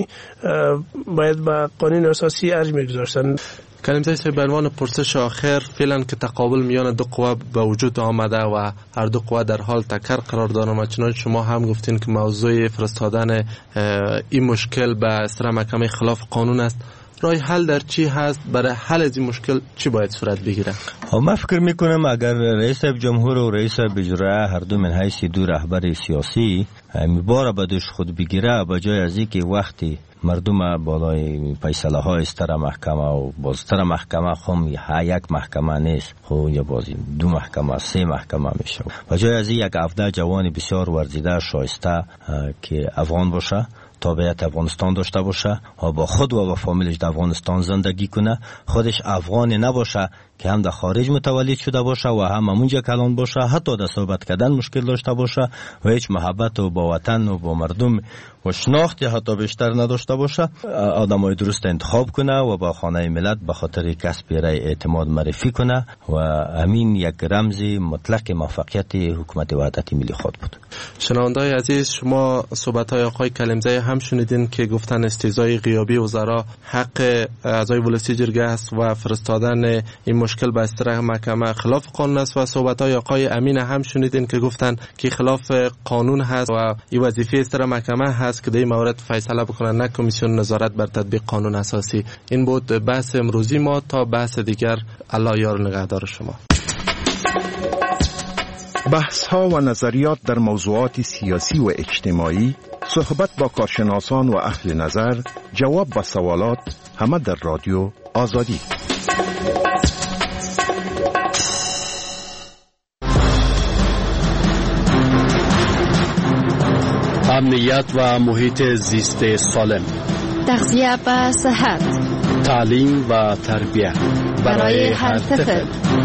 باید با قانون اساسی ارج میگذاشتن. کلمزی صاحب، به عنوان پرسش آخر، فعلا که تقابل میان دو قوه به وجود آمده و هر دو قوه در حال تکر قرار دارن و چنان شما هم گفتین که موضوع فرستادن این مشکل به استر محکمه خلاف قانون است، راه حل در چی هست؟ برای حل از این مشکل چی باید صورت بگیره؟ من فکر میکنم اگر رئیس جمهور و رئیس اجرایی هر دو من حیث دو رهبر سیاسی میباره به دوش خود بگیره، به جای از اینکه وقتی مردم بالای فیصله های استر محکمه و بازتر محکمه خم یک محکمه نیست، خب یا بازی دو محکمه سه محکمه میشه، به جای از یک افده جوان بسیار ورزیده شایسته که افغان باشه، تابعیت افغانستان داشته باشه و با خود و با فامیلش در افغانستان زندگی کنه، خودش افغان نباشه که هم در خارج متولد شده باشه و هم همونجا کلان باشه، حتی در صحبت کردن مشکل داشته باشه و هیچ محبت و با وطن و با مردم و شناختی حتی بیشتر نداشته باشه، آدمای درست انتخاب کنه و با خانه ملت به خاطر کسب رای اعتماد معرفی کنه و همین یک رمز مطلق موفقیت حکومت وحدت ملی خود بود. شنونده‌های عزیز، شما صحبت‌های آقای کلمزی هم شنیدین که گفتن استیضاح غیابی وزرا حق اعضای ولسی جرگه است و فرستادن این مشکل به استر محکمه خلاف قانون است و صحبت‌های آقای امین هم شنیدین که گفتن که خلاف قانون هست و این وظیفه استر محکمه هست که در این مورد فیصله بکنن، نه کمیسیون نظارت بر تطبیق قانون اساسی. این بود بحث امروزی ما. تا بحث دیگر، الله یار نگهدار شما. بحث ها و نظریات در موضوعات سیاسی و اجتماعی، صحبت با کارشناسان و اهل نظر، جواب به سوالات، همه در رادیو آزادی. امنیت و محیط زیست سالم، تغذیه و صحت، تعلیم و تربیت برای هر طفل.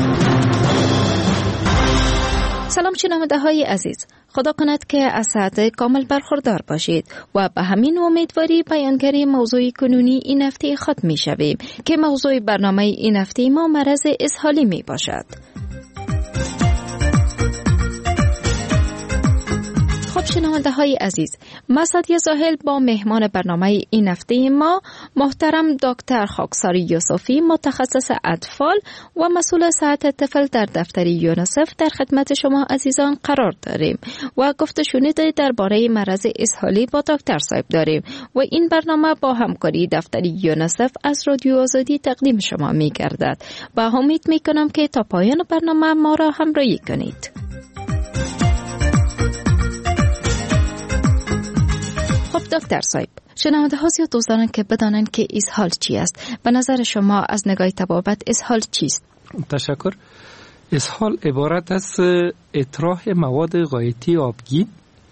سلام شنونده های عزیز، خدا کند که از صحت کامل برخوردار باشید و به همین امیدواری بیانگری موضوع کنونی این هفته خود می شویم که موضوع برنامه این هفته ما مرض اسهالی می باشد. خب شنونده های عزیز، مسعود زاهل با مهمان برنامه این هفته ما محترم دکتر خاکساری یوسفی متخصص اطفال و مسئول صحت طفل در دفتر یونیسف در خدمت شما عزیزان قرار داریم و گفته شنیده درباره مرض اسهالی با دکتر صاحب داریم و این برنامه با همکاری دفتر یونیسف از رادیو آزادی تقدیم شما می گردد و امید می کنم که تا پایان برنامه ما را همراهی کنید. خب دکتر صاحب، شنونده ها زیاد دوست دارن که بدانن که اسهال چی است. به نظر شما از نگاه طبابت اسهال چیست؟ تشکر. اسهال عبارت از اطراح مواد غایتی آبگین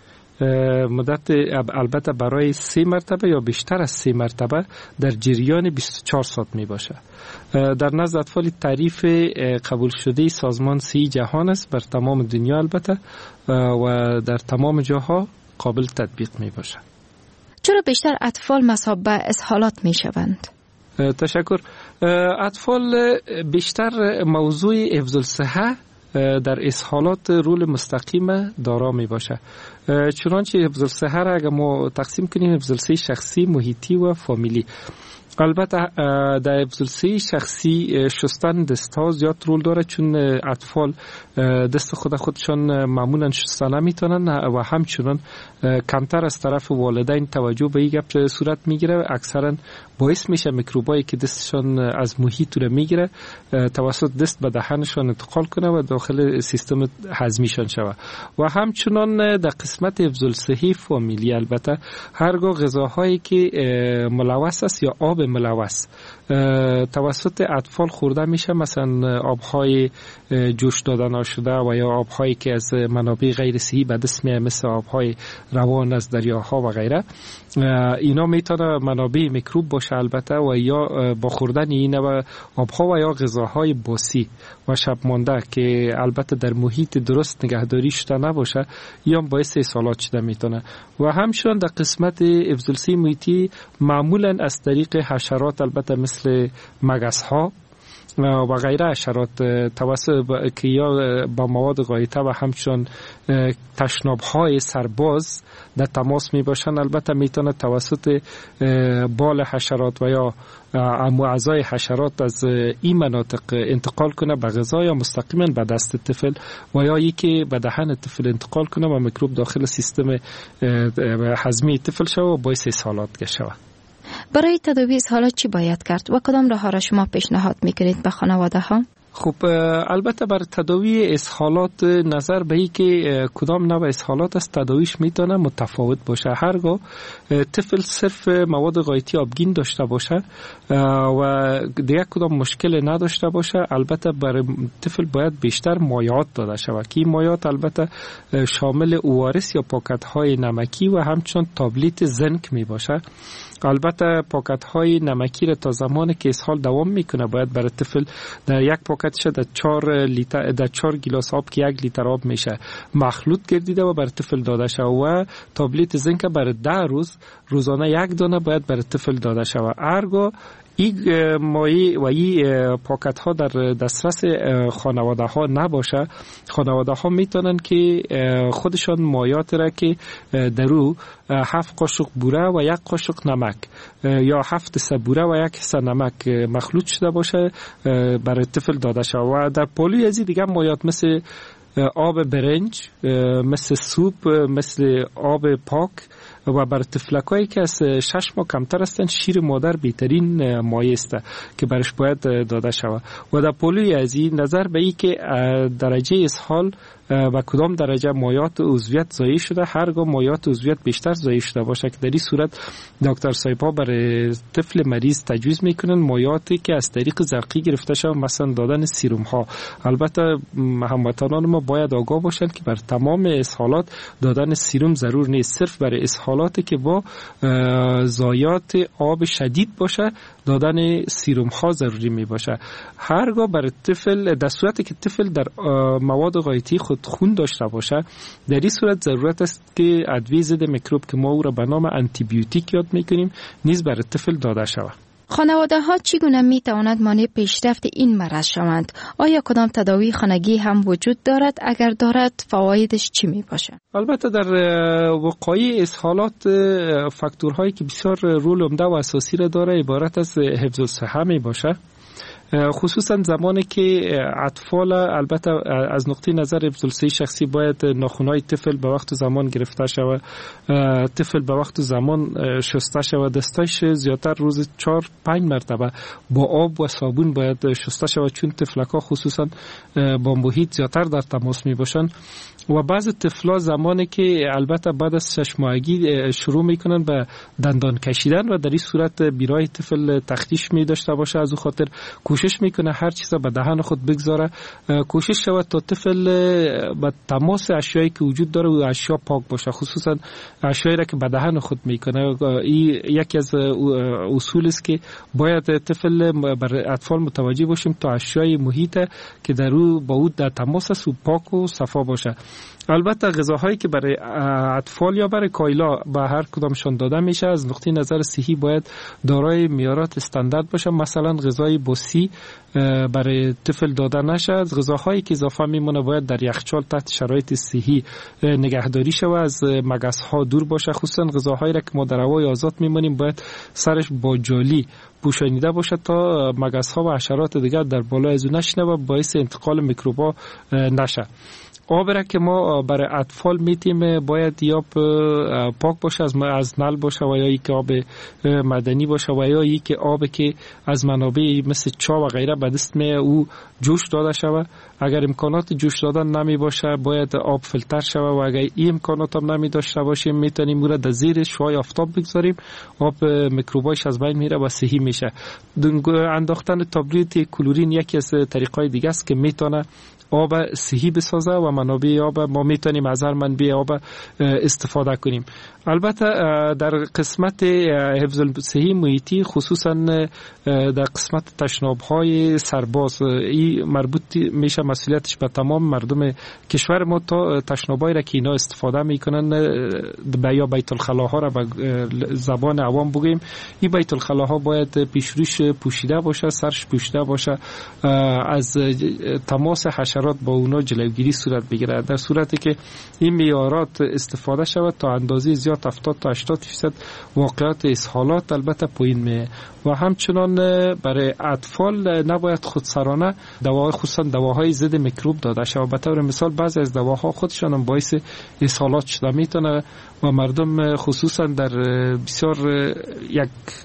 مدت البته برای 3 مرتبه یا بیشتر از 3 مرتبه در جریان 24 ساعت می باشه. در نزد اطفال تعریف قبول شده سازمان صحی جهان است بر تمام دنیا البته و در تمام جاها قابل تطبیق می باشه. چرا بیشتر اطفال مصاب به اسهالات می شوند؟ تشکر. اطفال بیشتر موضوع حفظ الصحه در اسهالات رول مستقیم دارا می باشه. چنانچه حفظ الصحه را اگر ما تقسیم کنیم حفظ الصحه شخصی، محیطی و فامیلی. البته در حفظ الصحه شخصی شستن دست‌ها زیاد رول داره، چون اطفال دست خودشان معمولا شستن نمیتونن و همچنان کمتر از طرف والدین توجه به این گپ صورت میگیره. اکثرا باعث میشه میکروبایی که دستشان از محیط رو میگیره توسط دست به دهنشان انتقال کنه و داخل سیستم هضمیشان شود. و همچنان در قسمت حفظ الصحه فامیلی البته هرگاه غذاهایی که ملوث است یا آب ملوث توسط اطفال خورده میشه، مثلا آبهای جوش دادن شده و یا آبهایی که از منابع غیر صحی به دست میاد مثل آبهای روان از دریاها و غیره، اینا میتونه منابع میکروب باشه البته و یا با خوردن این و آبها و یا غذاهای باسی و شب مانده که البته در محیط درست نگهداری شده نباشه یا باعث اسهالات شده میتونه. و همچنان در قسمت حفظ الصحه محیطی معمولا از طریق حشرات البته مثل مگس ها و غیره حشرات توسط که یا با مواد غایطه و همچنان تشناب های سرباز در تماس می باشن، البته میتونه توسط بال حشرات و یا اعضای حشرات از این مناطق انتقال کنه به غذا یا مستقیما به دست طفل و یا یکی به دهن طفل انتقال کنه و میکروب داخل سیستم هضمی طفل شود و باعث اسهالات شود. برای تداوی اسهالات چی باید کرد و کدام راه ها را شما پیشنهاد میکنید به خانواده ها؟ خب البته برای تداوی اسهالات نظر به این که کدام نوع اسهالات است تداویش میتونه متفاوت باشه. هرگاه طفل صرف مواد غایطی آبگین داشته باشه و دیگه کدام مشکل نداشته باشه، البته برای طفل باید بیشتر مایعات داده شود که این مایعات البته شامل اوارس یا پاکت های نمکی و همچنان تابلیت زنک می باشه. البته پاکت های نمکی را تا زمانی که اسهال دوام میکنه باید برای طفل در یک پاکتش در 4 گیلاس آب که 1 لیتر آب میشه مخلوط گردیده و برای طفل داده شود و تابلیت زنک برای 10 روز روزانه 1 دانه باید برای طفل داده شود. ارگو این مایع و این پاکت ها در دسترس خانواده ها نباشه، خانواده ها میتونن که خودشان مایعات را که درو 7 قاشق بوره و 1 قاشق نمک یا 7 حصه بوره و 1 حصه نمک مخلوط شده باشه برای طفل داده شود. و در پالوی ازی دیگه مایعات مثل آب برنج، مثل سوپ، مثل آب پاک و برای طفلکایی که از 6 ماه کمتر هستند شیر مادر بهترین مایع است که برش باید داده شود. و در پالوی ازی نظر به این که درجه اسهال و کدام درجه مایعات عضویت ضایع شده، هرگاه مایعات عضویت بیشتر ضایع شده باشه که در این صورت دکتر صاحب‌ها برای طفل مریض تجویز میکنن مایعاتی که از طریق زرقی گرفته شده مثلا دادن سیروم ها. البته هموطنان ما باید آگاه باشند که بر تمام اسهالات دادن سیروم ضرور نیست، صرف برای اسهالاتی که با ضایعات آب شدید باشه دادن سیروم ها ضروری می باشه. هرگاه برای طفل در صورتی که طفل در مواد غایطی خود خون داشته باشه در این صورت ضرورت است که ادویه ضد میکروب که ما او را به نام آنتی بیوتیک یاد میکنیم نیز برای طفل داده شود. خانواده ها چگونه می تواند مانع پیشرفت این مرض شوند؟ آیا کدام تداوی خانگی هم وجود دارد؟ اگر دارد فوایدش چی می باشد؟ البته در وقایع اسهالات فاکتورهایی که بسیار رول عمده و اساسی را داره عبارت از حفظ الصحه می باشه، خصوصا زمانی که اطفال، البته از نقطه نظر حفظ الصحه شخصی باید ناخن‌های طفل به وقت زمان گرفته شود، طفل به وقت زمان شسته شود، دستایش زیادتر روز 4-5 مرتبه با آب و صابون باید شسته شود، چون طفلک‌ها خصوصا با محیط زیادتر در تماس می باشن. و بعض طفلا زمانی که البته بعد از 6 ماهگی شروع میکنن به دندان کشیدن و در این صورت بیرای طفل تخریش می داشته باشه، از او خاطر کوشش میکنه هر چیزا به دهن خود بگذاره، کوشش شود تا طفل به تماس اشیایی که وجود داره و اشیا پاک باشه، خصوصا اشیایی را که به دهن خود میکنه. این یکی از اصول است که باید طفل بر اطفال متوجه باشیم تا اشیای محیط که در او با او در تماس است و پاک و صفا باشه. البته غذاهایی که برای اطفال یا برای کایلا به هر کدامشان داده میشه از نقطه نظر صحی باید دارای معیارات استاندارد باشه. مثلا غذای بوسی برای طفل داده نشه، از غذاهایی که اضافه میمونه باید در یخچال تحت شرایط صحی نگهداری شود، از مگس ها دور باشه. خصوصا غذاهایی را که ما در هوای آزاد میمونیم باید سرش با جالی پوشانیده باشه تا مگس ها و حشرات دیگر در بالای از اون نشینه و باعث انتقال میکروبا نشه. آب را که ما برای اطفال میتیم باید یا پاک باشه، از نل باشه و یا ای که آب مدنی باشه و یا ای که آب که از منابع مثل چا و غیره به دست او جوش داده شود. اگر امکانات جوش دادن نمی باشه باید آب فیلتر شود و اگر این امکانات هم نمی داشته باشیم میتونیم او را در زیر شعاع آفتاب بگذاریم، آب میکروبایش از بین میره و صحی میشه. انداختن تابلت کلورین یکی از طریقای دیگه است که میتونه آب صحی بسازه و منابع آب ما میتونیم از هر منبع آب استفاده کنیم. البته در قسمت حفظ صحی محیطی خصوصا در قسمت تشناب‌های سرباز این مربوط میشه مسئولیتش به تمام مردم کشور ما تا تشنابایی را که اینا استفاده میکنن یا بیت الخلاها را به زبان عوام بگیم، این بیت الخلاها باید پیشروش پوشیده باشه، سرش پوشیده باشه، از تماس حشرات با اونا جلوگیری صورت بگیره. در صورتی که این معیارات استفاده شود تا اندازه زیاد 70 تا 80% واقعات اسهالات البته پایین میه. و همچنان برای اطفال نباید خودسرانه دواهای خصوصا دواهای ضد میکروب داده شود. به طور مثال بعضی از دواها خودشان هم باعث اسهالات شده میتونه و مردم خصوصا در بسیار یک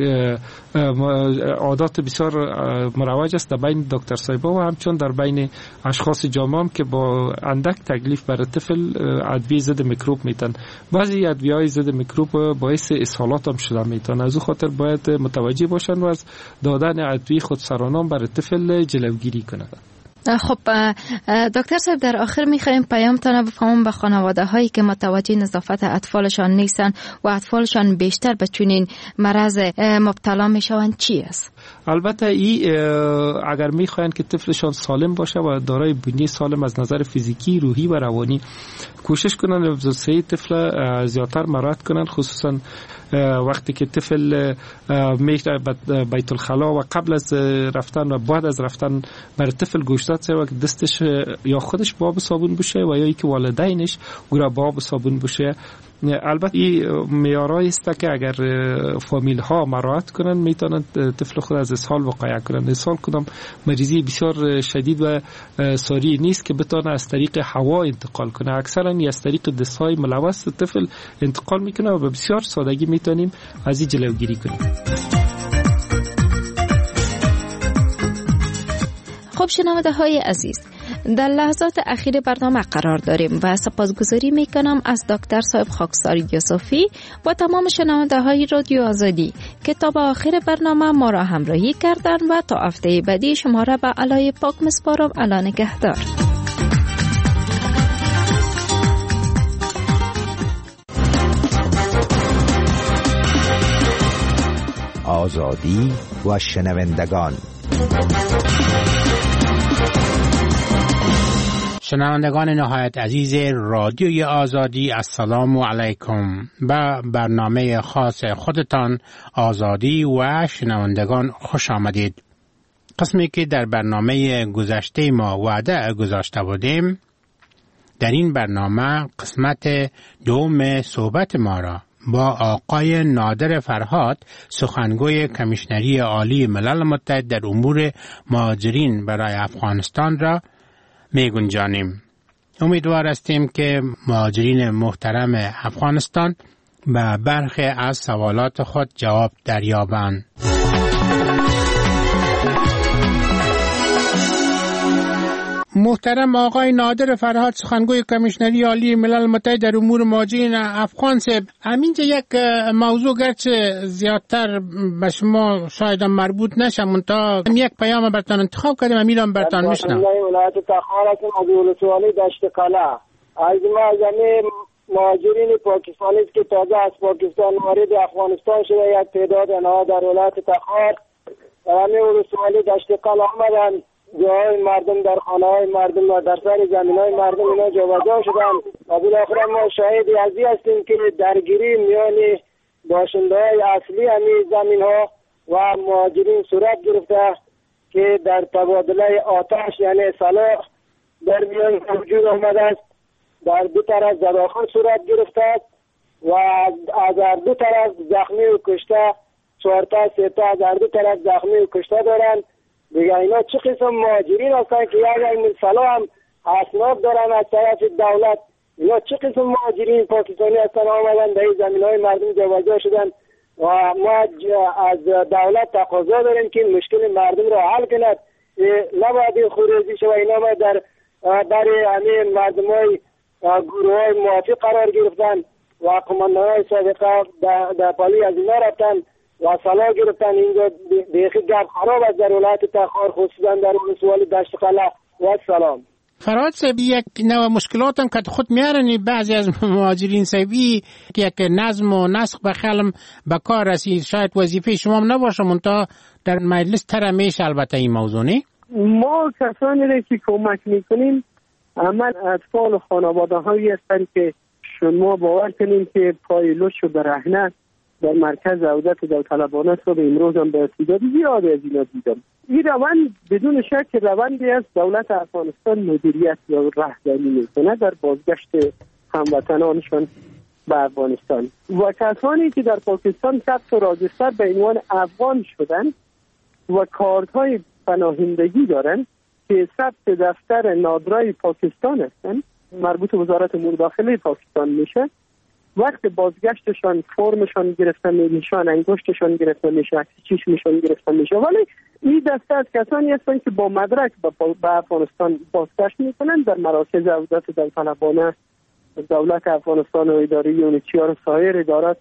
عادات بسیار مروج است در بین دکتر صاحبا و همچنان در بین اشخاص جامعه هم که با اندک تکلیف برای طفل ادویه ضد میکروب میتن. بعضی ادویه‌های ضد میکروب باعث اسهالات هم شده میتونه، از اون خاطر باید متوجه باشن و از دادن ادویه خودسرانه برای طفل جلوگیری کنند. خب دکتر صاحب در آخر میخوایم پیامتان بفهمم به خانواده هایی که متوجه نظافت اطفالشان نیستن و اطفالشان بیشتر به چنین مرض مبتلا میشوند چی است؟ البته این اگر میخواین که طفلشان سالم باشه و دارای بنیه سالم از نظر فیزیکی، روحی و روانی، کوشش کنن حفظ صحت طفل زیادتر مراعات کنن، خصوصا وقتی که طفل میره بیت الخلا و قبل از رفتن و بعد از رفتن برای طفل گوشت و دستش یا خودش با آب صابون بشه و یا اینکه والدینش او با آب صابون بشه. البته این معیارایی است که اگر فامیل ها مراعات کنن میتونن طفل خود از اسهال وقایع کنن. اسهال کدام مریضی بسیار شدید و ساری نیست که بتونه از طریق هوا انتقال کنه، اکثرا از طریق دستهای ملوث طفل انتقال میکنه و به بسیار سادگی میتونیم از این جلوگیری کنیم. خب شنونده های عزیز، در لحظات اخیر برنامه قرار داریم و سپاسگزاری میکنم از دکتر صاحب خاکسار یوسفی و تمام شنونده های رادیو آزادی که تا به آخر برنامه ما را همراهی کردن و تا هفته بعدی شما را به علای پاک مسپارم. الا نگهدار. آزادی و شنوندگان. شنوندگان نهایت عزیز رادیوی آزادی، السلام علیکم. به برنامه خاص خودتان آزادی و شنوندگان خوش آمدید. قسمی که در برنامه گذشته ما وعده گذاشته بودیم، در این برنامه قسمت دوم صحبت ما را با آقای نادر فرهاد، سخنگوی کمیشنری عالی ملل متحد در امور مهاجرین برای افغانستان را می گنجانیم. امیدوار هستیم که مهاجرین محترم افغانستان به برخی از سوالات خود جواب دریابند. محترم آقای نادر فرهاد، سخنگوی کمیشنری عالی ملل متحد در امور مهاجرین افغان صاحب، همینجا یک موضوع گرچه زیادتر به شما شاید مربوط نشه، منتها یک پیام برتان انتخاب کردیم و میرم برتان میشنم. ولایت تخار هستم از ولسوالی دشت قلعه. از ما زمین مهاجرین پاکستانی که تازه از پاکستان وارد افغانستان شده، یک تعداد آنها در ولایت تخار همین ولسوالی دشت قلعه آمدند. جای مردم در خانه های مردم و در سر زمین های مردم اینا جابجا شدن و بالاخره ما شاهدی ازی هستیم که درگیری میان باشنده های اصلی همین زمین ها و مهاجرین صورت گرفته که در تبادله آتش یعنی سلاح در میان وجود آمده است. در دو طرف زداخت صورت گرفته است و از هر دو طرف زخمی و کشته، 4 تا 3 تا از هر دو طرف زخمی و کشته دارند. دیگه اینا چه قسم مهاجرین هستن که یک سلاح هم اسناد دارن از طرف دولت؟ اینا چه قسم مهاجرین پاکستانی هستن آمدن در این زمینهای مردم جابجا شدن و ما از دولت تقاضا داریم که مشکل مردم را حل کند. نباید خروجی شود. اینا ما در برای همین مردم های گروه های موافق قرار گرفتن و قماندان های سابقه در پالی از اینا رفتن و سلاح گرفتن. اینجا دیخی گپ خراب است در ولایت تخار، خصوصا در ولسوالی دشت قلعه. و سلام فرهاد صاحب، یک نوع مشکلات هم که خود میارن بعضی از مهاجرین صاحبی یک نظم و نسق به خلم به کار رسید، شاید وظیفه شما هم نباشه، منتها در مجلس ترمیش البته این موضوع نه. ما کسانی را که کمک میکنیم عمل اطفال و خانواده هایی هستند که شما باور کنیم که پایلوش و برهنه در مرکز عودت داوطلبانه صبح امروز هم به تعداد زیادی از اینا دیدم. این روند بدون شک روندی است. دولت افغانستان مدیریت یا رهبری میکنه در بازگشت هموطنانشان به افغانستان و کسانی که در پاکستان ثبت و راجستر به عنوان افغان شدن و کارت‌های پناهندگی دارن که ثبت دفتر نادرای پاکستان هستند، مربوط به وزارت امور داخلی پاکستان میشه. وقت بازگشتشان فرمشان گرفته میشه، انگشتشان گرفته میشه، عکس چشمشان گرفته میشه. ولی این دسته از کسانی هستند که با مدرک به افغانستان بازگشت میکنن. در مراکز عودت داوطلبانه دولت افغانستان و اداره یونیچیار و سایر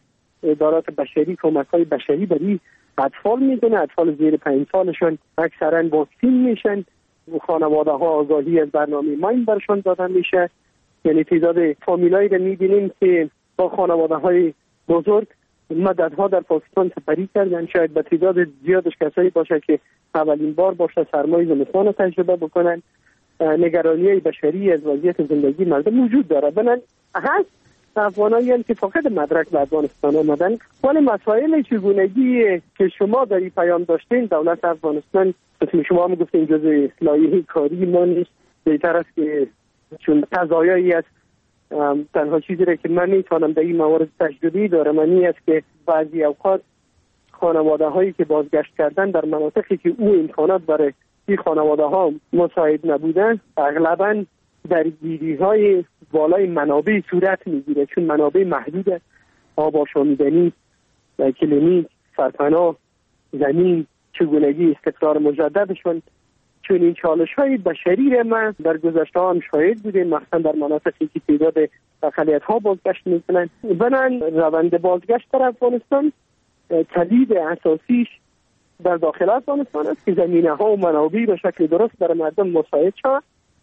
ادارات بشری کمک‌های بشری برای اطفال میدونه. اطفال زیر 5 سالشان اکثرا واکسین میشن. خانواده ها آگاهی از برنامه ماین برشان داده میشه. یعنی تعداد فامیلایی رو میبینیم که با خانواده های بزرگ مددها در پاکستان سپری کردن. شاید به تعداد زیادش کسایی باشه که اولین بار باشه سرمای زمستان تجربه بکنن. نگرانی بشری از وضعیت زندگی مردم وجود داره. بنابراین هست افغانایی که فقط مدرک به افغانستان آمدن، ولی مسائل چگونگی که شما در این پیام داشتین، دولت افغانستان مثل شما هم گفتین جزء لایحه کاری ما نیست. بهتر است که چون قضایایی است، تنها چیزی را که من میتونم در این موارد تجربی دارم این است که بعضی اوقات خانواده هایی که بازگشت کردن در مناطقی که او امکانات برای این خانواده ها مساعد نبودن، اغلبا درگیری های بالای منابع صورت میگیره، چون منابع محدوده. آب آشامیدنی، کلینیک، سرپناه، زمین، چگونگی استقرار مجددشون. چون این چالش های بشری را ما در گذشته هم شاهد بودیم، مثلا در مناطقی که تعداد اقلیت ها بازگشت میکنن. بنان روند بازگشت در افغانستان کلید اساسیش در داخل افغانستان است که زمینه ها و منابع به شکل درست در مردم مساعد شود،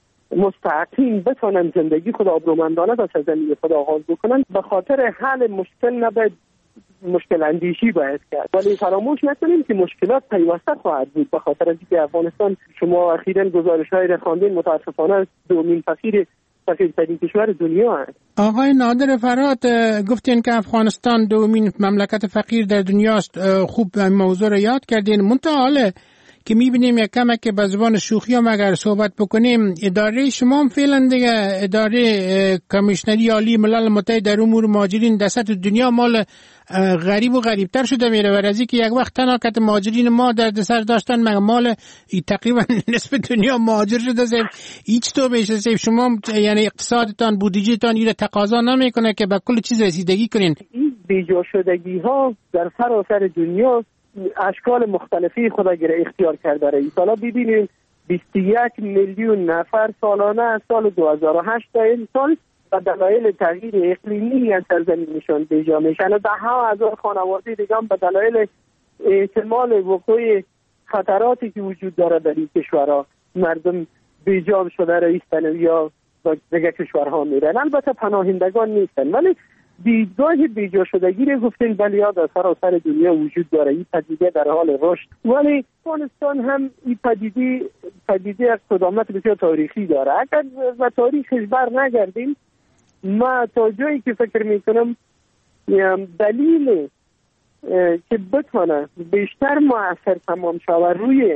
مستقیم بتونن زندگی خود آبرومندانه در سرزمین خود آغاز بکنن. به خاطر حل مشکل نباید مشکل اندیشی باید کرد، ولی فراموش نکنیم که مشکلات پیوسته خواهد بود، به خاطر اینکه افغانستان شما اخیراً گزارش‌های را خواندین متاسفانه دومین فقیرترین کشور دنیا است. آقای نادر فرات گفتین که افغانستان دومین مملکت فقیر در دنیاست. خوب موضوع را یاد کردین. منتها که میبینیم یک کمک که به زبان شوخی هم اگر صحبت بکنیم، اداره شما هم فعلا دیگه اداره کمیشنری عالی ملل متحد در امور مهاجرین در سطح دنیا مال غریب و غریبتر شده میره، و از اینکه یک وقت تناکت مهاجرین ما در سر داشتن مگه مال تقریبا نصف دنیا مهاجر شده. هیچ تو میشه شما یعنی اقتصادتان بودجهتان این تقاضا نمیکنه که به کل چیز رسیدگی کنین؟ این بیجا شدگی ها در سراسر دنیا اشکال مختلفی خود اختیار کرده رئیس. حالا ببینید 21 میلیون نفر سالانه از سال 2008 تا این سال به دلایل تغییر اقلیمی از سرزمینشان بیجا میشن. ده ها هزار خانواده دیگه هم به دلایل احتمال وقوع خطراتی که وجود داره در این کشورها مردم بیجا شده رئیسن یا دیگه کشورها میرن. البته پناهندگان نیستن، ولی دیدگاه بیجا شدگی رو گفتین بله در سراسر دنیا وجود داره. این پدیده در حال رشد، ولی افغانستان هم این پدیده از قدامت بسیار تاریخی داره. اگر و تاریخش بر نگردیم، ما تا جایی که فکر میکنم دلیل که بتونه بیشتر مؤثر تمام شود روی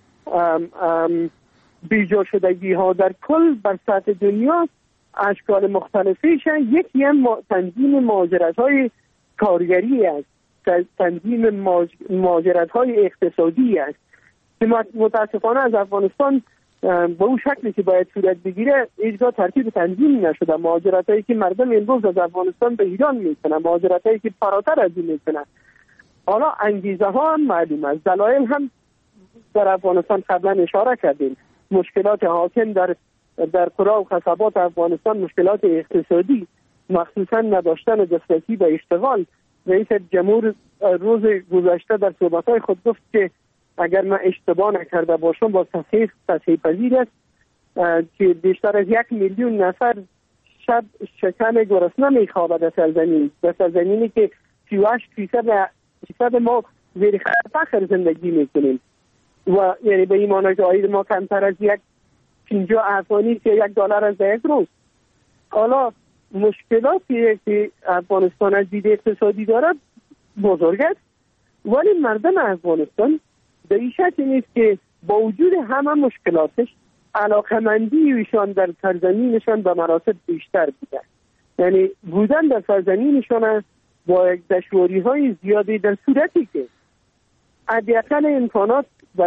بیجا شدگی ها در کل بر سطح دنیا اشکال مختلفیش، یکی هم تنظیم مهاجرت های کارگری است، تنظیم مهاجرت های اقتصادی است که متاسفانه از افغانستان به اون شکلی که باید صورت بگیره هیچگاه ترتیب تنظیم نشده. مهاجرت هایی که مردم امروز از افغانستان به ایران میکنن، مهاجرت هایی که فراتر از این میکنن. حالا انگیزه ها هم معلوم است، دلایل هم در افغانستان قبلا اشاره کردیم. مشکلات حاکم در قرى و خصبات افغانستان، مشکلات اقتصادی، مخصوصا نداشتن دسترسی به اشتغال. رئیس جمهور روز گذشته در صحبت‌های خود گفت که اگر من اشتباه نکرده باشم با تصحیح پذیر است که بیشتر از 1 میلیون نفر شب شکم گرسنه میخوابد در سرزمینی که 38% ما زیر خط فقر زندگی میکنیم، و یعنی به این معنی که عاید ما کمتر از 50 افغانی که $1 از یک روز. حالا مشکلاتی که افغانستان از دید اقتصادی دارد بزرگ است، ولی مردم افغانستان به این شکل نیست که با وجود همه مشکلاتش علاقمندی ایشان در سرزمینشان به مراتب بیشتر بوده. یعنی بودن در سرزمینشان با دشواری های زیادی در صورتی که حداقل امکانات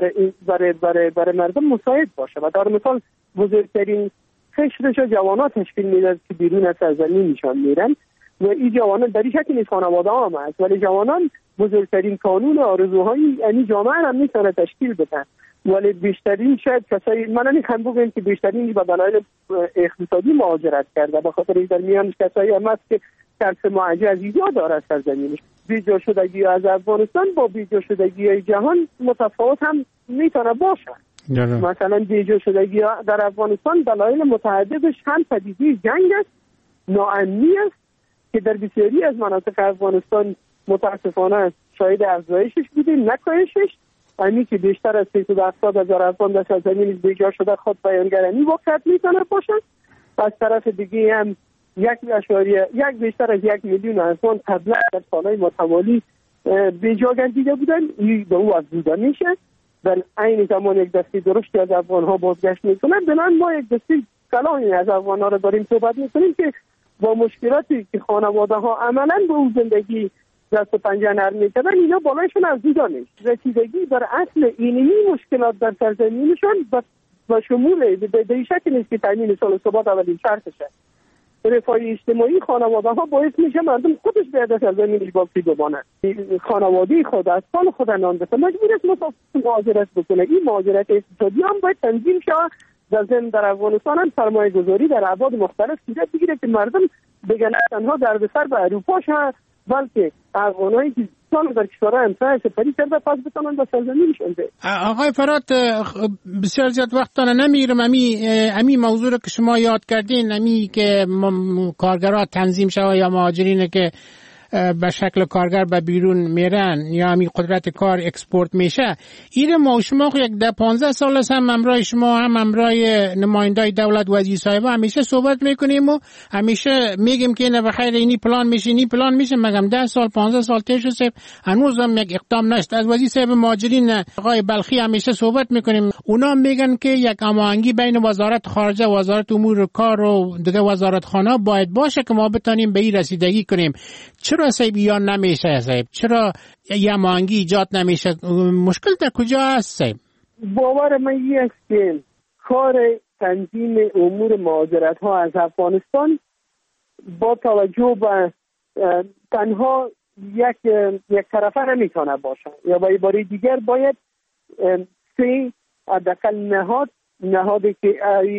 برای مردم مساعد باشه. و در مثال بزرگترین قشرش جوانان تشکیل میدهد که بیرون از سرزمین نشان میرن، و این جوانان در این شکل نیست خانواده هم هست، ولی جوانان بزرگترین کانون آرزوهای یعنی جامعه هم میتونه تشکیل بدن. ولی بیشترین شاید کسایی من نمیخوام بگم که بیشترین به دلایل اقتصادی مهاجرت کرده، به خاطر در میانش کسایی هم هست که ترس معاجه از اینجا داره از سرزمینش. بیجا شدگی از افغانستان با بیجا شدگی جهان متفاوت هم میتونه باشه. مثلا بیجا شدگی در افغانستان دلایل متعددش هم پدیده جنگ است، ناامنی است که در بسیاری از مناطق افغانستان متاسفانه شاهد افزایشش بودیم نه کاهشش. همین که بیشتر از 370,000 افغان در سرزمین بیجا شده خود بیانگرانی واقعیت میتونه باشد. از طرف دیگه هم بیشتر از 1 میلیون افغان قبلا در سالهای متوالی بیجا گردیده بودن، این به او افزوده میشه. در عین زمان یک دسته درشتی از افغان ها بازگشت میکنن. بنابراین ما یک دسته کلانی از افغان ها را داریم صحبت میکنیم که با مشکلاتی که خانواده ها عملا به او زندگی دست و پنجه نرم میکردن، اینا بالایشون افزوده میشه. رسیدگی بر اصل اینی مشکلات در سرزمینشان و شمول به این شکل نیست که تامین سال ثبات اولین شرطشه. رفاه اجتماعی خانواده ها باعث میشه مردم خودش به دست سرزمینش باقی بمانند. خانواده خود از سال خود نان بسه مجبور است مهاجرت بکنه. این مهاجرت اقتصادی هم باید تنظیم شود. در ضمن در افغانستان هم سرمایه گذاری در ابعاد مختلف صورت بگیره که مردم بگن تنها در بسر به اروپا شد، بلکه افغانایی که سال در کشورهای همسایه سفری کرده پس بتونن به سرزمینشون برن. آقای فرات بسیار زیاد وقتتان نمیگیرم. امی موضوع رو که شما یاد کردین، امی که کارگرها تنظیم شود یا مهاجرین که به شکل کارگر به بیرون میرن یا همین قدرت کار اکسپورت میشه، این ما شما یک 15 سال است هم امرای شما هم امرای نمایندای دولت وزیر صاحب همیشه صحبت میکنیم و همیشه میگیم که نه بخیر اینی پلان میشه مگم 10 سال 15 سال تیش است هنوز هم یک اقدام نشد. از وزیر صاحب مهاجرین آقای بلخی همیشه صحبت میکنیم، اونا میگن که یک هماهنگی بین وزارت خارجه و وزارت امور کار و دیگه وزارت خانه باید باشه که ما بتونیم به این رسیدگی کنیم. چرا صاحب یا نمیشه صاحب؟ چرا یه هماهنگی ایجاد نمیشه؟ مشکل در کجا هست صاحب؟ باور من این است که کار تنظیم امور مهاجرت ها از افغانستان با توجه به تنها یک طرفه نمیتونه باشه، یا با عباره دیگر باید سه حداقل نهادی که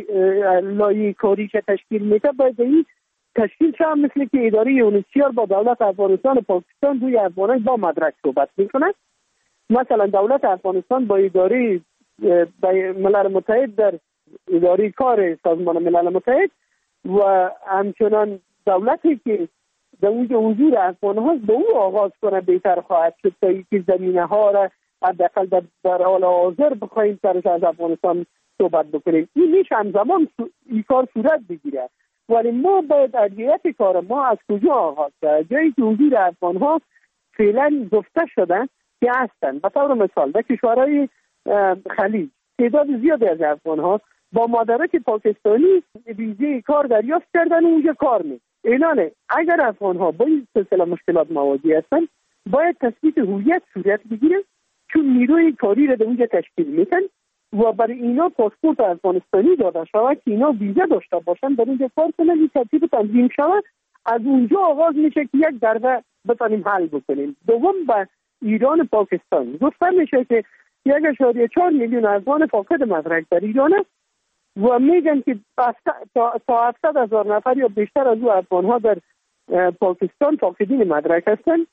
لایحه کاری که تشکیل میده باید این تشکیل شود، مثل که اداره یونسیار با دولت افغانستان و پاکستان روی افغانان با مدرک صحبت میکنه. مثلا دولت افغانستان با اداره ملل متحد در اداره کار سازمان ملل متحد و همچنان دولتی که در اونجا حضور افغان هاست به او آغاز کنه بهتر خواهد شد تا اینکه زمینه ها را حداقل در حال حاضر بخواهیم سرش از افغانستان صحبت بکنیم. این میشه همزمان این کار صورت بگیره، ولی ما باید ادبیات کار ما از کجا آغاز کرد؟ جایی که حضور افغان ها فعلا گفته شدن که هستن. به طور مثال در کشورهای خلیج تعداد زیادی از افغان ها با مدارک پاکستانی ویزه کار دریافت کردن و اونجا کار می اعلانه. اگر افغان ها با این سلسله مشکلات مواجه هستن باید تثبیت هویت صورت بگیره، چون نیروی کاری را در اونجا تشکیل میتن و برای اینا پاسپورت افغانستانی داده شود که اینا ویزه داشته باشن در اونجا کار کنن. این ترتیب تنظیم شود، از اونجا آغاز میشه که یک دربه بتونیم حل بکنیم. دوم به ایران پاکستان گفته میشه که 1.4 میلیون افغان فاقد مدرک در ایران است و میگن که تا 700,000 نفر یا بیشتر از او افغان ها در پاکستان فاقدین مدرک هستند.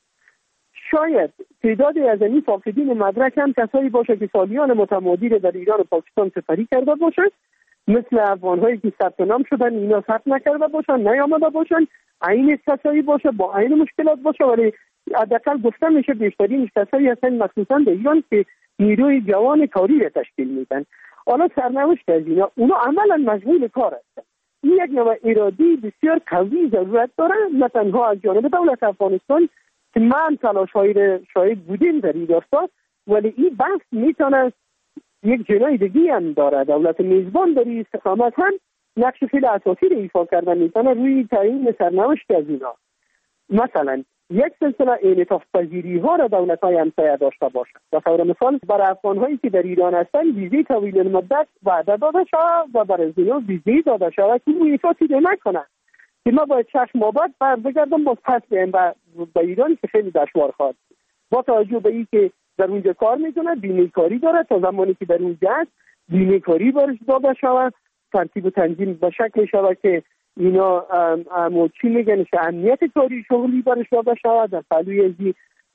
شاید تعدادی از این فاقدین مدرک هم کسایی باشه که سالیان متمادی در ایران و پاکستان سفری کرده باشن، مثل افغان هایی که ثبت نام شدن اینا ثبت نکرده باشن، نیامده باشن، عین کسایی باشه با عین مشکلات باشه، ولی حداقل گفته میشه بیشترین کسایی هستن مخصوصا در ایران که نیروی جوان کاری را تشکیل میدن. حالا سرنوشت از اینا اونا عملا مشغول کار هستن. این یک نوع ارادی بسیار قوی ضرورت داره، نه تنها از جانب دولت افغانستان که من تلاش‌هایی را شاهد بودیم در این داستان، ولی این بحث میتونه یک جناح دیگه هم داره. دولت میزبان در این استقامت هم نقش خیلی اساسی را ایفا کردن میتونه روی تعیین سرنوشت از اینا. مثلا یک سلسله انعطاف پذیری ها را دولت‌های همسایه داشته باشند. به طور مثال برای افغان‌هایی که در ایران هستند ویزه طویل المدت وعده داده شود و برای اینا ویزه داده شود که اون احساسی نکنند که ما باید 6 ماه بعد برگردم باز پس بیایم به ایران که خیلی دشوار خواهد بود. با توجه به اینکه در اونجا کار میکنه، بیمه کاری داره، تا زمانی که در اونجا است بیمه کاری برش داده شود، ترتیب و تنظیم به شکل شود که اینا چی میگن که امنیت کاری شغلی برش داده شود، در پهلوی از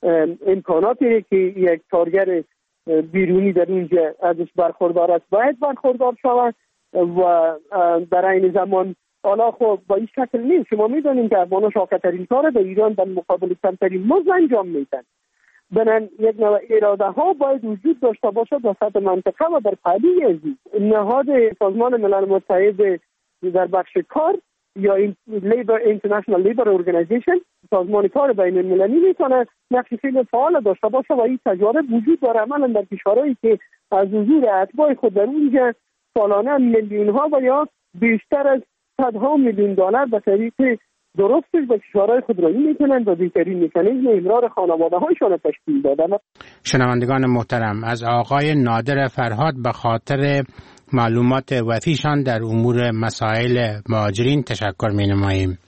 امکاناتی که یک کارگر بیرونی در اینجا ازش برخوردار است باید برخوردار شود و در این زمان حالا خب با این شکل نیست. شما میدونید که افغان‌ها شاکرترین کار در ایران در مقابل کمترین مزد انجام میدن. بنابراین یک نوع اراده ها باید وجود داشته باشد در سطح منطقه و در پهلوی از نهاد سازمان ملل متحد در بخش کار یا اینترنشنال لیبر ارگانایزیشن، سازمان کار بین المللی میتونه نقش خیلی فعال داشته باشه و این تجارب وجود داره عملا در کشورهایی که از حضور اتباع خود در اونجا سالانه میلیون ها و یا بیشتر از صدها میلیون دلار به طریق درستش به کشورهای خودرویی میتونن و بهترین مکانیزم امرار خانواده هایشان تشکیل دادن. شنوندگان محترم، از آقای نادر فرهاد به خاطر معلومات وفیشان در امور مسائل مهاجرین تشکر می نماییم.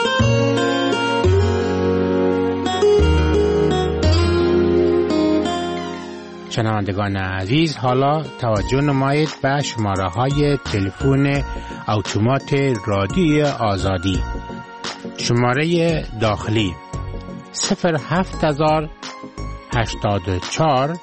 شنوندگان عزیز، حالا توجه نمایید به شماره های تلفن اتومات رادیوی آزادی. شماره داخلی 07084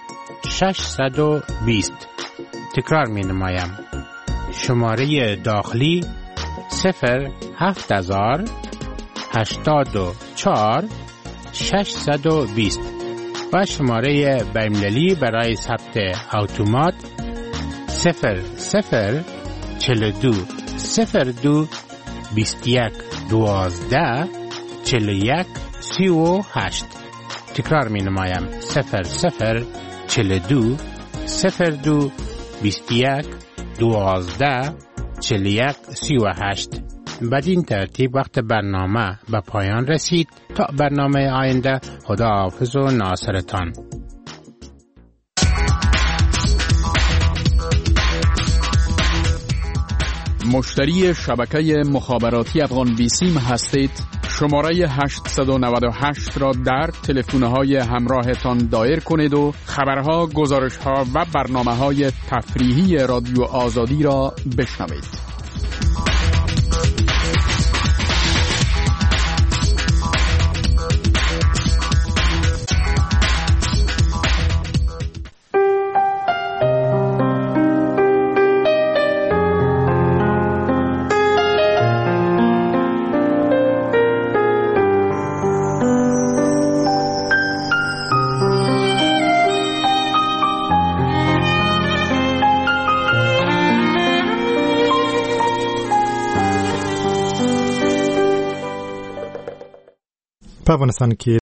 620. تکرار می نمایم. شماره داخلی 07084 620 و شماره بین‌المللی برای ثبت اتومات 0042 02 21 12 41 38. تکرار می نمایم 0042 02 21 12 41 38. بدین ترتیب وقت برنامه به پایان رسید. تا برنامه آینده، خداحافظ و ناصرتان. مشتری شبکه مخابراتی افغان بیسیم هستید؟ شماره 898 را در تلفن‌های همراهتان دایر کنید و خبرها، گزارش‌ها و برنامه‌های تفریحی رادیو آزادی را بشنوید. په افغانستان کې